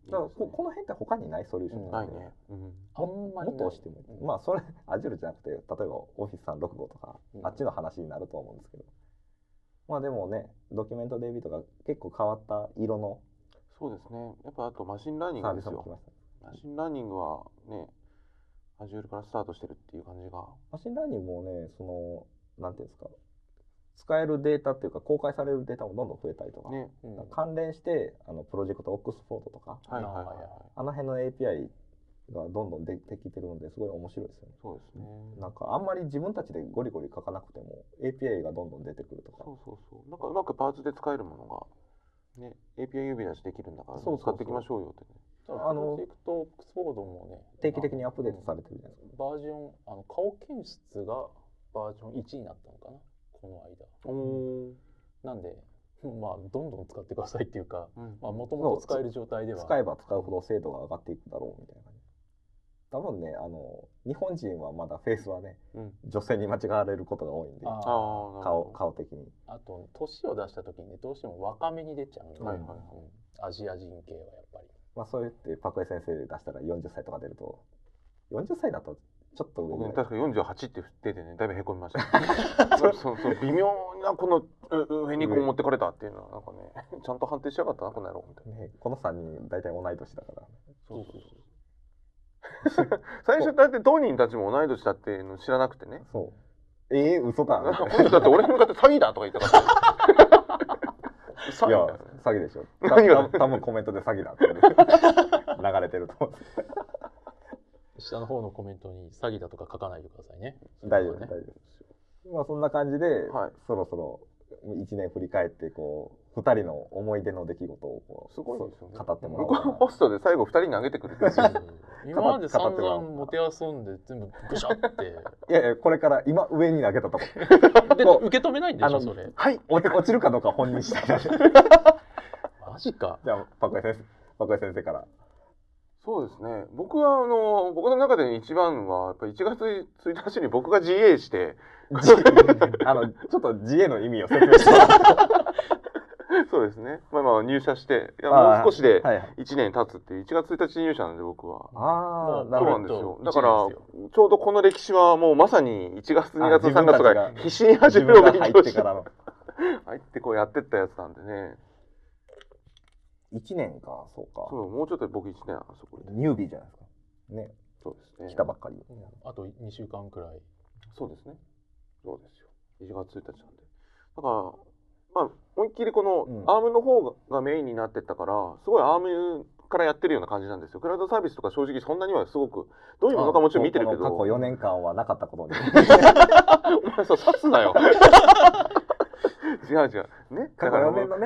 だからこの辺って他にないソリューションないね。 もっと押してもいい。まあそれ Azure じゃなくて、例えば Office365 とかあっちの話になると思うんですけど。まあでもね、ドキュメント DB とか結構変わった色の。 そうですね。やっぱあとマシンラーニングですよ。マシンラーニングはね、Azure からスタートしてるっていう感じが。 マシンラーニングもね、そのなんていうんですか、使えるデータっていうか公開されるデータもどんどん増えたりとか、関連してプロジェクトオックスフォードとか、あの辺の API がどんどんできてるのですごい面白いですよね。 そうですね。 なんかあんまり自分たちでゴリゴリ書かなくても API がどんどん出てくるとか。 なんかうまくパーツで使えるものがね、API 呼び出しできるんだから使っていきましょうよってね。 プロジェクトオックスフォードもね、 定期的にアップデートされてるじゃないですか。 バージョン顔検出がバージョン1になったのかな、この間。なんでまあどんどん使ってくださいっていうか、もともと使える状態では使えば使うほど精度が上がっていくだろうみたいな感じ。多分ね、日本人はまだフェイスはね、女性に間違われることが多いんで、顔的に。 あと年を出した時にね、どうしても若めに出ちゃうんで、アジア人系はやっぱり。 まあそう言ってパクエ先生で出したら40歳とか出ると、40歳だとちょっと上ぐらい。 確か48って出てね、だいぶへこみました。そう微妙なこの上にこう持ってかれたっていうのはなんかね、ちゃんと判定しやがったなこの野郎みたいな。 この3人大体同い年だから。 最初だって当人たちも同い年だっていうの知らなくてね。 そう。嘘だ。 だって俺に向かって詐欺だとか言ったから。 いや詐欺でしょ。多分コメントで詐欺だって流れてると思う。 下の方のコメントに詐欺だとか書かないでくださいね。 大丈夫です。まあそんな感じで、そろそろ1年振り返ってこう2人の思い出の出来事をこうすごいですよね。 語ってもらおう。 僕はホストで最後2人に投げてくる。 今まで散々もてあそんで全部ぐしゃって。 いやこれから今上に投げたとこ。 でも受け止めないんでしょそれ。 はい。落ちるかどうか本人次第。 マジか。 じゃあパクエ先生から。 そうですね。僕は僕の中で一番はやっぱり1月1日に僕が GA してちょっと GA の意味を説明してそうですね。まあ入社して、いやもう少しで1年経つっていう、1月1日入社なんで僕は。 ああ、そうなんですよ。だからちょうどこの歴史はもうまさに1月2月3月が必死に始めを勉強して入ってこうやってったやつなんでね。 1年か、そうか。 そう、もうちょっと僕1年あそこで。 ニュービーじゃないですか。ね。 そうですね。 来たばっかり。 あと2週間くらい。 そうですね。そうですよ。1月1日なんで。だからまあ思いっきりこのアームの方がメインになってったから、すごいアームからやってるような感じなんですよ。クラウドサービスとか正直そんなにはすごくどういうものかもちろん見てるけど、過去4年間はなかったことに。 お前そう刺すなよ。違うね。 過去4年のね。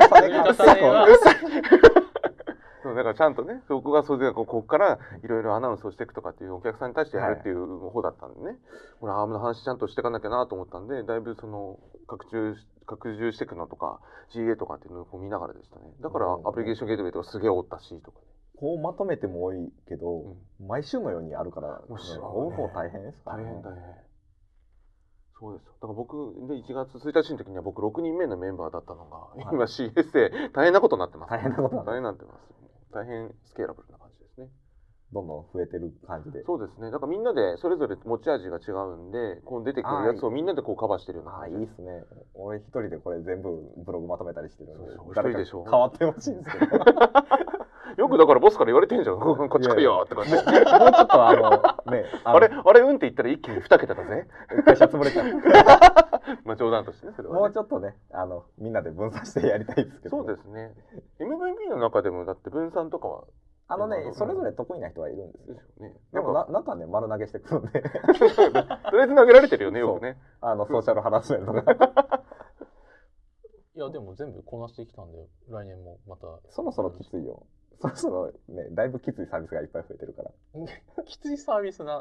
そうだからちゃんとね、僕がそれでここからいろいろアナウンスをしていくとかっていうお客さんに対してやるっていう方だったんでね、これアームの話ちゃんとしていかなきゃなと思ったんで、だいぶその拡充していくのとか GA とかっていうのを見ながらでしたね。だからアプリケーションゲートウェイとかすげえおったしとかね。 こうまとめても多いけど、毎週のようにあるから、追う方大変ですかね。 大変。そうです。だから僕で1月1日の時には僕6人目のメンバーだったのが、今 CSA 大変なことになってます。 大変なことになってます。大変スケーラブルな感じですね。 どんどん増えてる感じで。 そうですね。だからみんなでそれぞれ持ち味が違うんで、こう出てくるやつをみんなでこうカバーしてるような感じ。 いいですね。俺一人でこれ全部ブログまとめたりしてるんで、 誰か変わってほしいんですけど。 よくだからボスから言われてんじゃん。こっち来いよって感じ。もうちょっとね、 あれうんって言ったら一気に2桁だぜ。 会社潰れちゃう。 まあ冗談としてね、それはね。 もうちょっとね、みんなで分散してやりたいですけど。 そうですね。MVP の中でもだって分散とかはそれぞれ得意な人はいるんですよね。でもなんかね、丸投げしてくるんで。とりあえず投げられてるよね、よくね。 ソーシャルハラスメントが。 いやでも全部こなしてきたんで、来年もまた。 そろそろきついよ。そろそろね、だいぶきついサービスがいっぱい増えてるから。 きついサービスって、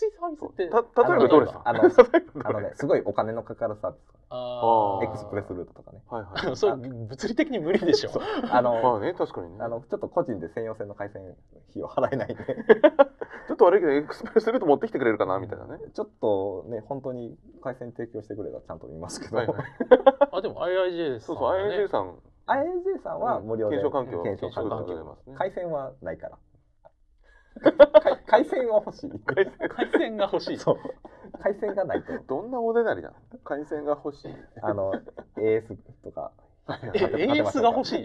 例えばどれですか？ すごいお金のかかるサービス。エクスプレスルートとかね。 それ物理的に無理でしょ。 まあね、確かにね。 ちょっと個人で専用線の回線費を払えないんで。 ちょっと悪いけどエクスプレスルート持ってきてくれるかなみたいなね。 ちょっとね、本当に回線提供してくれたらちゃんと見ますけど。 でも IIJ さん。 そう IIJ さん。 IIJ さんは無料で検証環境ますね。回線はないから。回線は欲しい。 回線が欲しい。 そう。回線がないと。 どんなおねだりなの？回線が欲しい。 AS とか。 AS が欲しい。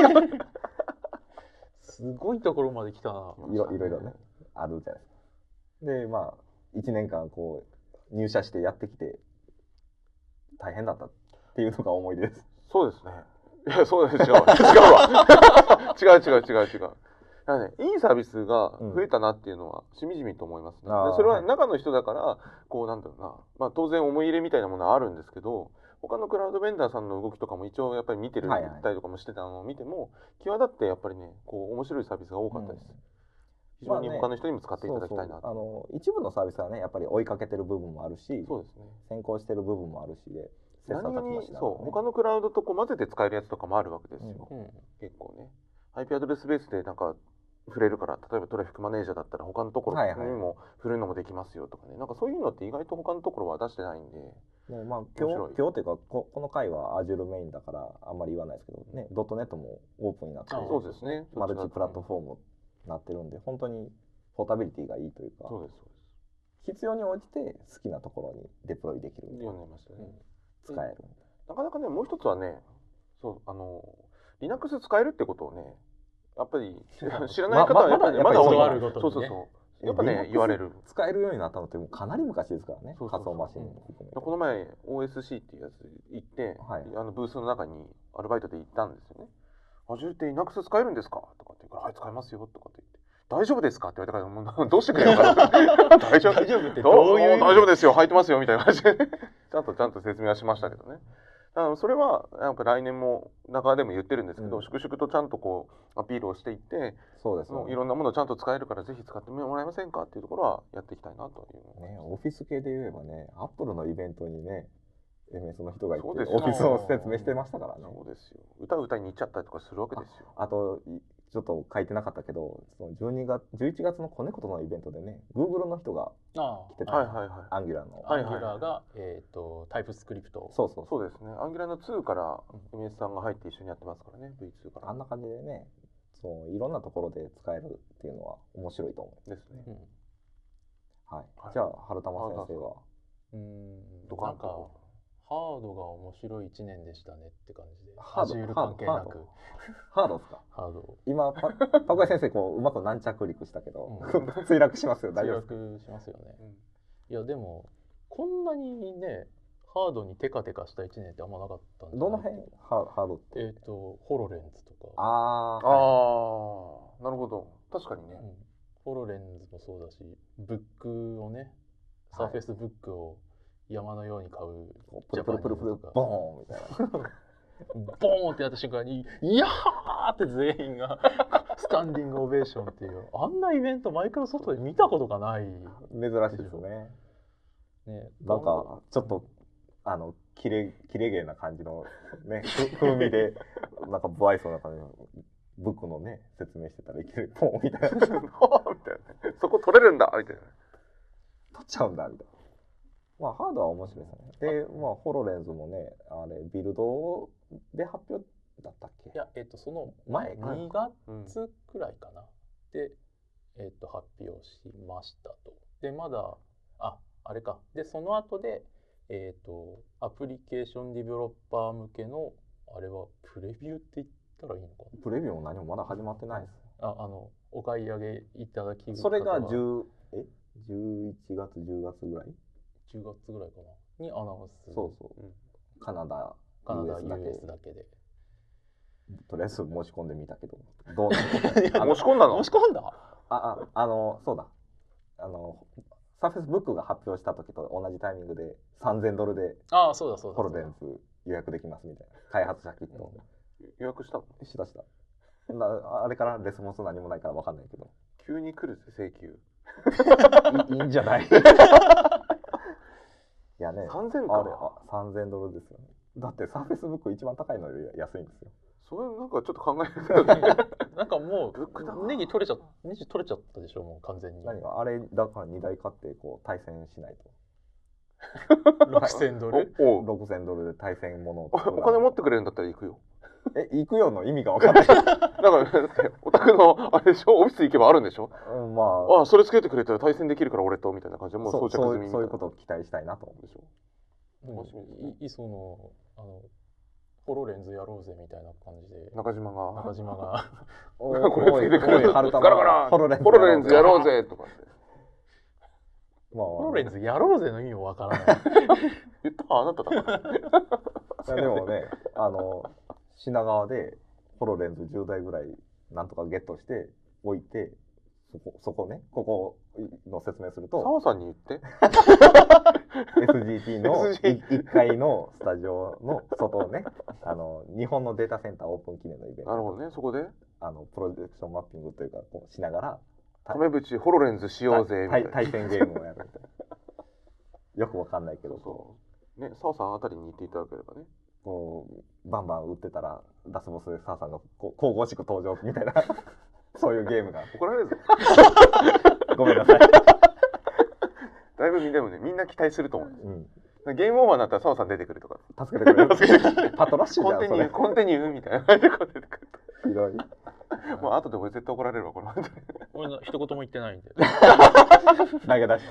すごいところまで来たな。 いろいろね、あるじゃないですか。で、まあ、1年間こう、入社してやってきて、大変だったっていうのが思い出です。 そうですね。いや、そうですよ。違うわ。違う。いいサービスが増えたなっていうのはしみじみと思いますね。でそれは中の人だからこうなんだろうな、まあ当然思い入れみたいなものはあるんですけど、他のクラウドベンダーさんの動きとかも一応やっぱり見てるたりとかもしてたのを見ても、際立ってやっぱりね、こう面白いサービスが多かったです。非常に他の人にも使っていただきたいなと。 一部のサービスはね、やっぱり追いかけてる部分もあるし、 そうですね。 先行してる部分もあるしで、 何より他のクラウドとこう混ぜて使えるやつとかもあるわけですよ。結構ね。IP アドレスベースでなんか触れるから、例えばトラフィックマネージャーだったら他のところにも振るのもできますよとかね、なんかそういうのって意外と他のところは出してないんで。 まあ今日っていうかこの回は Azure メインだからあんまり言わないですけどね、.NET もオープンになって、 そうですね、 マルチプラットフォームになってるんで、本当にポータビリティがいいというか、必要に応じて好きなところにデプロイできるようになりましたね。使える。 なかなかね、もう一つはね、Linux 使えるってことをね、やっぱり知らない方はやっぱりまだ多い。やっぱね、言われる。 使えるようになったのってかなり昔ですからね、仮想マシン。 この前 OSC っていうやつ行って、ブースの中にアルバイトで行ったんですよね。Azure って Linux 使えるんですかとかって言うから、はい、使えますよとかって言って。大丈夫ですかって言われたから、もうどうしてくれるのかな。大丈夫ってどういう？大丈夫ですよ、入ってますよみたいな感じでちゃんと説明はしましたけどね。それはやっぱ来年も中でも言ってるんですけど、粛々とちゃんとこうアピールをしていって、 そうですね、 いろんなものをちゃんと使えるからぜひ使ってもらえませんかっていうところはやっていきたいなというね。オフィス系で言えばね、アップルのイベントにね、MS の人がいてオフィスを説明してましたからね。 そうですよ。歌いに行っちゃったりとかするわけですよ。 あとちょっと書いてなかったけど、その11月の子猫とのイベントでね、Google の人が来てた、アンギュラーの。 アンギュラーが、タイプスクリプト。 そうですね。アンギュラーの2から MS さんが入って一緒にやってますからね、V2 から。 あんな感じでね、そういろんなところで使えるっていうのは面白いと思う。 ですね。 はい。じゃあ、春玉先生は。 なんか、ハードが面白い1年でしたねって感じで。Azure関係なく。 ハードですか？ ハード。 今、パコヤ先生、うまく軟着陸したけど、墜落しますよ、大丈夫ですか？ 墜落しますよね。いや、でも、こんなにね、ハードにテカテカした1年ってあんまなかったんで。 どの辺ハードって？ ホロレンズとか。 なるほど。確かにね。 ホロレンズもそうだし、ブックをね、サーフェスブックを山のように買う。 プルプルプルプル、ボーンみたいな。 ボーンってやった瞬間に、いやーって全員がスタンディングオベーションっていう、あんなイベントマイクロソフトで見たことがない。 珍しいですね。なんかちょっとキレゲーな感じのね風味でなんか不愛想な感じのブックのね説明してたらいきなりポンみたいなみたいな、 そこ取れるんだみたいな、 取っちゃうんだみたいな。まあハードは面白いですね。でまあホロレンズもねあれビルドで発表だったっけ？ いやその前2月くらいかな、で発表しましたと。でまだあれか。でその後でアプリケーションディベロッパー向けのあれはプレビューって言ったらいいのかな？ プレビューも何もまだ始まってないです。 お買い上げいただきそれが11月10月ぐらい 10月ぐらいかなにアナウンス。 そう、カナダ US だけでとりあえず申し込んでみたけどどうなの？申し込んだの？ 申し込んだ？ そうだサーフェスブックが発表した時と同じタイミングで$3000でそうだホロレンズ予約できますみたいな。開発者キット予約したの？ したあれからレスポンス何もないから分かんないけど、 急に来るぜ請求いいんじゃない？いやね、 $3000か。 $3000ですよね。だってサーフェスブック一番高いのより安いんですよ。 それなんかちょっと考えるなんかもうネジ取れちゃったでしょもう完全に。 何があれだから2台買って対戦しないと。$6000？$6000 で対戦ものを。 お金持ってくれるんだったら行くよ。 行くよの意味が分かんない。 だからお宅のあれでしょ、オフィス行けばあるんでしょ。まあそれつけてくれたら対戦できるから俺とみたいな感じでもう装着済みみたいな。 そういうことを期待したいなと思うんでしょ。 磯のホロレンズやろうぜみたいな感じで中島がおい春玉ホロレンズやろうぜとかって。 ホロレンズやろうぜの意味もわからない。 言ったあなただから。 でもね品川でホロレンズ10台ぐらいなんとかゲットして置いて、そこね、ここの説明すると澤さんに言って SGT の1階のスタジオの外をね日本のデータセンターオープン記念のイベント。 なるほどね。そこでプロジェクションマッピングというかしながら亀渕ホロレンズしようぜみたいな対戦ゲームをやるみたいな。よくわかんないけどそうね、澤さんあたりに行っていただければね、 バンバン打ってたらラスボスで澤さんが神々しく登場みたいなそういうゲームが。 怒られるぞ。 ごめんなさい。 だいぶでもね、みんな期待すると思う。ゲームオーバーになったら澤さん出てくるとか。 助けてくれる。パトラッシュじゃんそれ。 コンティニューみたいな感じで出てくる。 ひどい。 もう後で俺絶対怒られるわこれ。 俺の一言も言ってないんで。 投げ出した。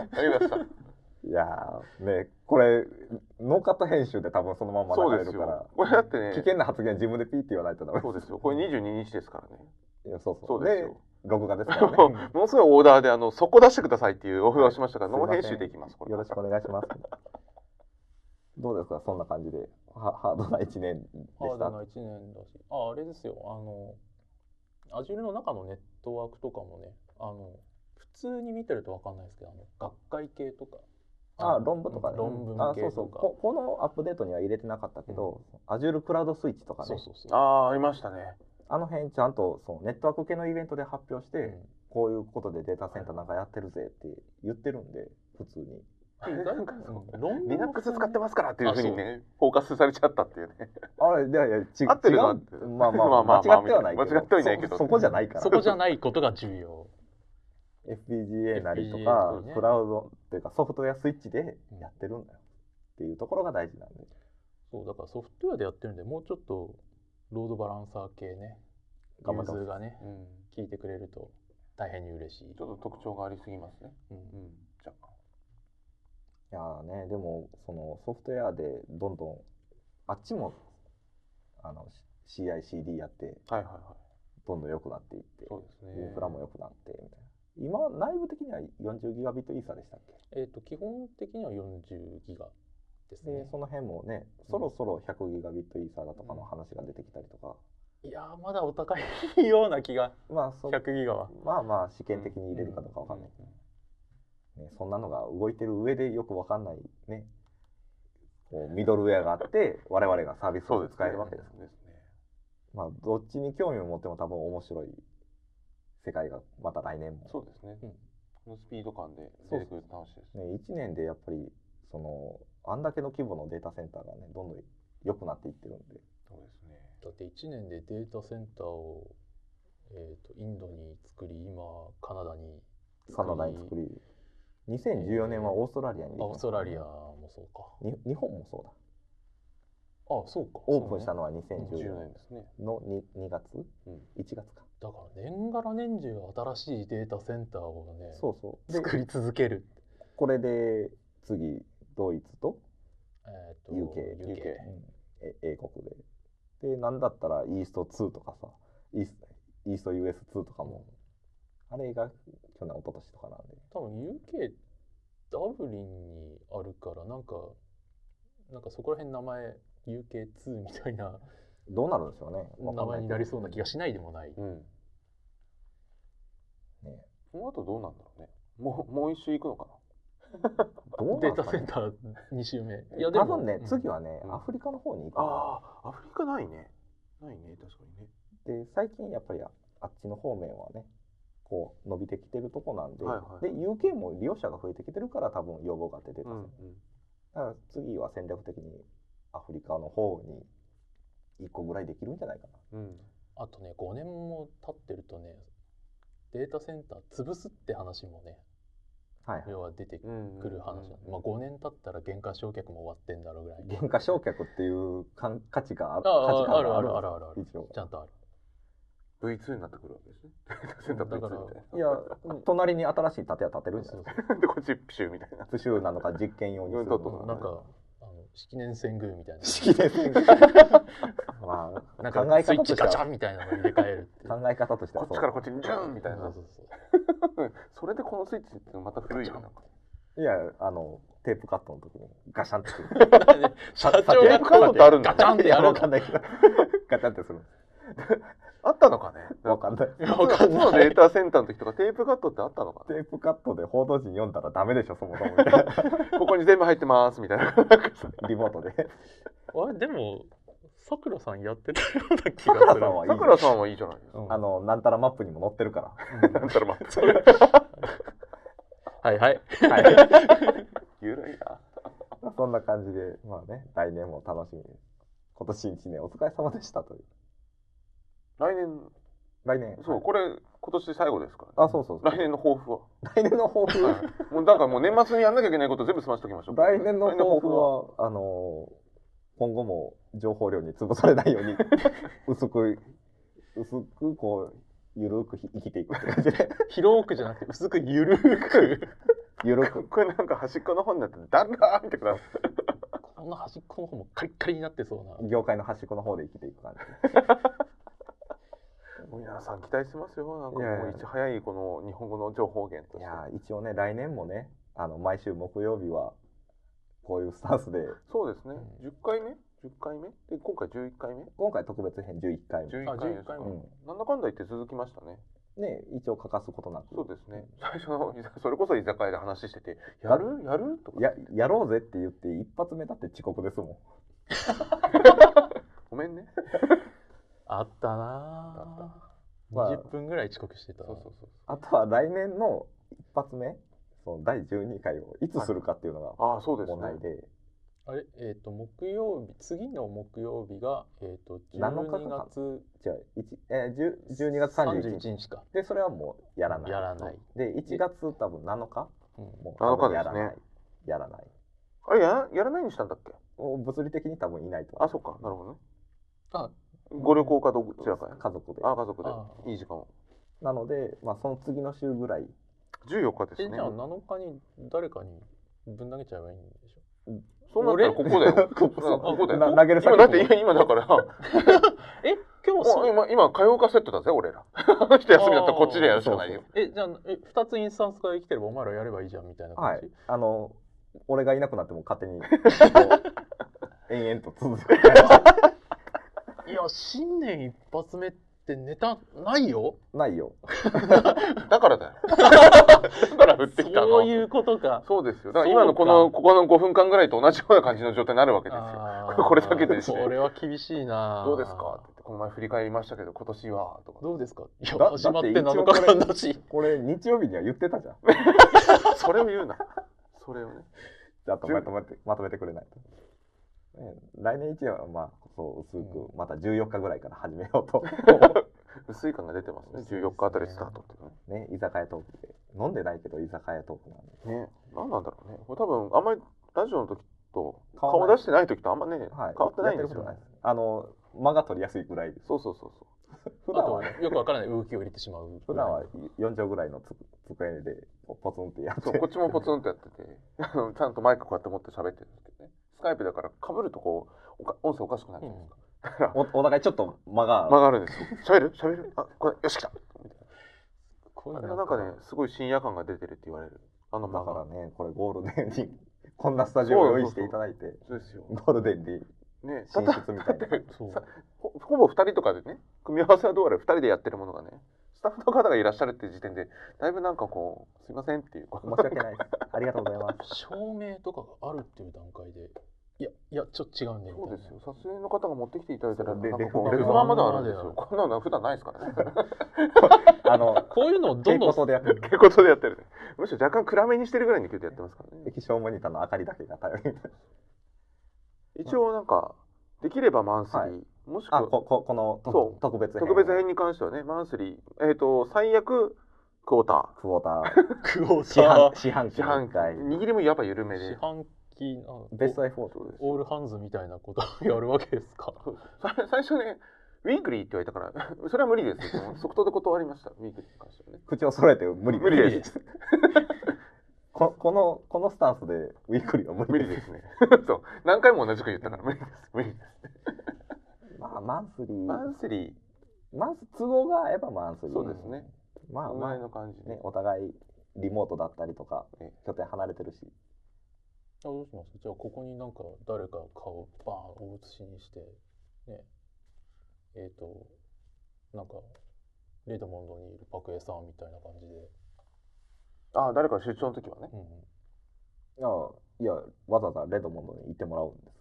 いやね、これノーカット編集で多分そのまま流れるから。 これだってね、 危険な発言自分でピーって言わないとダメ。 そうですよ。これ22日ですからね。 いやそうですよ。録画ですからね。 ものすごいオーダーでそこ出してくださいっていうオファーをしましたから、ノー編集でいきます。 よろしくお願いします。どうですか、そんな感じでハードな1年でした。 ハードな1年だし、あれですよ、Azure の中のネットワークとかもね、普通に見てると分かんないですけど、学会系とか。 論文とかね。 論文系とか。 このアップデートには入れてなかったけど、Azure クラウドスイッチとかね。 ありましたね。 あの辺ちゃんとネットワーク系のイベントで発表して、こういうことでデータセンターなんかやってるぜって言ってるんで、普通に。 Linux 使ってますからっていうふうにねフォーカスされちゃったっていうね。 あれいやいや合ってるのはまあ間違ってはないけど、 間違ってはいないけど、 そこじゃないから。 そこじゃないことが重要。 FPGA なりとかクラウドっていうかソフトウェアスイッチでやってるんだよっていうところが大事なんで。 そうだからソフトウェアでやってるんで、もうちょっとロードバランサー系ね、融通がね、聞いてくれると大変に嬉しい。 ちょっと特徴がありすぎますね。若干。 いやね、でもそのソフトウェアでどんどんあっちもCI/CD やってどんどん良くなっていって、 そうですね、 インフラも良くなってみたいな。今内部的には40ギガビットイーサでしたっけ？ 基本的には40ギガですね。 でその辺もね、そろそろ100ギガビットイーサだとかの話が出てきたりとか。 いやまだお高いような気が。100ギガはまあ試験的に入れるかどうかわかんないけど、ね、そんなのが動いてる上でよくわかんないね、こうミドルウェアがあって我々がサービスを使えるわけです。まあどっちに興味を持っても多分面白い世界がまた来年も。 そうですね。このスピード感で出てくると楽しいですね。 1年でやっぱりあんだけの規模のデータセンターがねどんどん良くなっていってるんで。 そうですね。 だって1年でデータセンターを、インドに作り、今カナダに作り、 2014年はオーストラリアに、 オーストラリアもそうか、 日本もそうだ。 そうか。 オープンしたのは2014 年ですね。 の 2月、1月か。 だから年がら年中新しいデータセンターをね、 そう作り続ける。 これで次ドイツと UK、英国でなんだったらイースト2とかさ、イースト US2 とかも、あれが去年一昨年とかなんで。 多分 UK ダブリンにあるから、なんかそこら辺名前 UK2 みたいなどうなるんでしょうね。 名前になりそうな気がしないでもない。 この後どうなんだろうね。もう一周行くのかな。 データセンター2周目。 いやでもね、次はね、アフリカの方に行く。 アフリカないね。確かにね。で最近やっぱりあっちの方面はね、こう伸びてきてるとこなんで、で UK も利用者が増えてきてるから多分要望が出てる。だから次は戦略的にアフリカの方に1個ぐらいできるんじゃないかな。 あとね、5年も経ってるとね、データセンター潰すって話もね、要は出てくる話なんで、5年経ったら減価償却も終わってんだろうぐらい。 減価償却っていう価値がある。 ちゃんとある。 V2 になってくるわけですね。データセンター V2 みたいな。 いや、隣に新しい建屋建てるんじゃないですか。 で、こっちプシュみたいな。 プシュなのか実験用にするのか。 なんか式年遷宮みたいな。 式年遷宮。まあなんかスイッチガチャンみたいなのを入れ替えるっていう。 考え方としてはこっちからこっちにジューンみたいな。それでこのスイッチってまた古いよ。 いやテープカットの時にガシャンってする。 社長がこうやってガチャンってやる。 わかんないけどガチャンってする。 あったのかね。 わかんない。 初のデータセンターの時とかテープカットってあったのかな。 テープカットで報道陣読んだらダメでしょそもそも。 ここに全部入ってますみたいな。 リモートで。 あれでもさくらさんやってたような気がする。 さくらさんはいいじゃないですか。 なんたらマップにも載ってるから。 なんたらマップ。 はいはい。 ゆるいな。 そんな感じでまあね、来年も楽しみです。今年1年お疲れ様でしたという。 来年そう、これ今年最後ですから。 そう。 来年の抱負は。 来年の抱負。 もうだからもう年末にやんなきゃいけないこと全部済ませておきましょう。 来年の抱負は今後も情報量に潰されないように薄くこうゆるく生きていくって感じで。 広くじゃなくて薄くゆるく。 これなんか端っこの方になってだんだん見てください。 この端っこの方もカリッカリになってそうな。 業界の端っこの方で生きていく感じ。 皆さん期待してますよ。なんかもういち早いこの日本語の情報源として。 いや一応ね、来年もね、毎週木曜日はこういうスタンスで。 そうですね。10回目で今回11回目。 今回特別編11回目。 11回目。なんだかんだ言って続きましたね。 ね、一応欠かすことなく。 そうですね。最初のそれこそ居酒屋で話してて、やるとか。 やろうぜって言って一発目だって遅刻ですもん。 ごめんね。 あったなぁ。20分ぐらい遅刻してた。 あとは来年の一発目、 その第12回をいつするかっていうのが問題で、 あれ木曜日、次の木曜日が12月 12月31日か。 でそれはもうやらない。で1月多分7日、 もう7日ですね。 やらない。 あれやらないにしたんだっけ？ 物理的に多分いないと。 あ、そうか、なるほどね。あ、ご旅行かどちらか。 家族で。 あ、家族でいい時間を。 なので、まあその次の週ぐらい。 14日ですね。 じゃあ7日に誰かにぶん投げちゃえばいいんでしょ。 そうなったらここだよ。ここだよ。 投げる先今だって今だから。今火曜化セットだぜ俺ら。あの人休みだったらこっちでやるしかないよ。 じゃあ2つインスタンスが生きてればお前らやればいいじゃんみたいな感じ。 はい。俺がいなくなっても勝手に延々と続く。 いや新年一発目ってネタないよ。 ないよ。 だからだよ。だから降ってきたの。 そういうことか。 そうですよ。だから今のここの5分間ぐらいと同じような感じの状態になるわけですよ。これだけですね。 これは厳しいな。 どうですかって言ってこの前振り返りましたけど今年はとか。 どうですか。いや始まって7日間だし。 これ日曜日には言ってたじゃん。 それを言うな。それをね。 ちゃんとまとめてくれないと。来年1年はまあそう薄くまた14日ぐらいから始めようと。 薄い感が出てますね。14日あたりスタートっていうね。居酒屋トークで飲んでないけど居酒屋トークなんでね。何なんだろうね。これ多分あんまりラジオの時と顔出してない時とあんまね、変わってないんですよね。間が取りやすいぐらいです。 そう。 普段はよくわからない動きを入れてしまう。 普段は4畳ぐらいの机でポツンってやって。 こっちもポツンってやってて、ちゃんとマイクこうやって持って喋ってるんですけどね。スカイプだから被るとこう音声おかしくなるじゃないですか。 お互いちょっと間があるんですよ。喋るあ、これよし来たみたいな。あれがなんかねすごい深夜感が出てるって言われる。 だからねこれゴールデンにこんなスタジオを用意していただいて、 そうですよ。 ゴールデンでね進出みたいな。 ほぼ2人とかでね組み合わせはどうやら2人でやってるものがねスタッフの方がいらっしゃるっていう時点でだいぶなんかこうすいませんっていう申し訳ないです。ありがとうございます。 照明とかがあるっていう段階でいやちょっと違うんで。 そうですよ。撮影の方が持ってきていただいたらレフマンまであるんですよ。こんなの普段ないですからね。 こういうのをどんどん蛍光灯でやってる。 蛍光灯でやってるね。むしろ若干暗めにしてるぐらいにやってますからね。 液晶モニターの明かりだけが頼りみたいな。 一応なんかできればマンスリー、もしくはこの特別編に関してはねマンスリー最悪クォーター四半期握りもやっぱ緩めで四半期ベストエフォートです。 オールハンズみたいなことをやるわけですか。 最初ねウィークリーって言われたからそれは無理ですけど即答で断りました。ウィークリーに関してはね口を揃えて無理ですこのスタンスでウィークリーは無理ですね。そう何回も同じく言ったから無理ですまあマンスリー都合が合えばマンスリー。 そうですね。 まあ前の感じねお互いリモートだったりとか拠点離れてるし。 どうします？じゃあここになんか誰か顔バーンお写しにしてねなんかレドモンドにいるパクエさんみたいな感じで。 ああ誰か出張の時はね。 いやわざわざレドモンドに行ってもらうんです。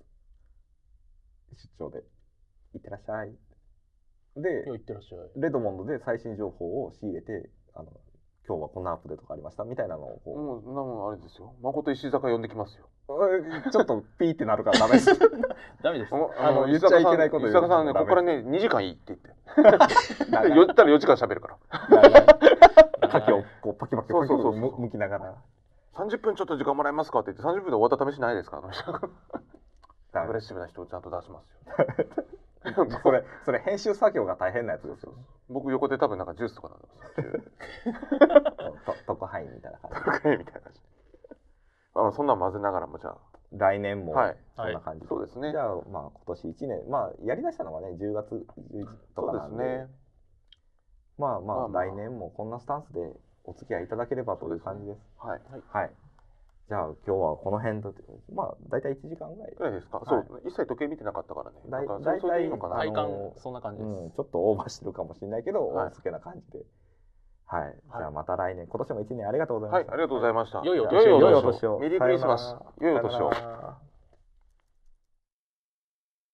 出張で行ってらっしゃい。で行ってらっしゃい。 レドモンドで最新情報を仕入れて今日はこんなアップデートがありましたみたいなのをもうそんなもんあれですよ。誠石坂呼んできますよ。 ちょっとピーってなるからダメです。 ダメです。 言っちゃいけないこと言う。 石坂さんねここからね2時間いいって言って。言ったら4時間喋るから。 牡蠣をこうパキパキ剥きながら。 30分ちょっと時間もらえますかって言って30分で終わった試しないですか。アグレッシブな人をちゃんと出しますよ。それ編集作業が大変なやつですよ。 僕横で多分なんかジュースとかなんですよ。特派員みたいな感じ。 特派員みたいな感じ。そんなん混ぜながらもじゃあ来年もそんな感じ。 そうですね。 じゃあまあ今年1年やりだしたのがね10月11とかなんで。そうですね。まあ来年もこんなスタンスでお付き合いいただければという感じです。はい。じゃあ今日はこの辺だって大体1時間ぐらい。 ぐらいですか。そう。一切時計見てなかったからね。 大体体感そんな感じです。 ちょっとオーバーしてるかもしれないけどお好きな感じで。はい。じゃあまた来年今年も1年ありがとうございました。 はい、ありがとうございました。 良いお年を。 メリークリスマス。良いお年を。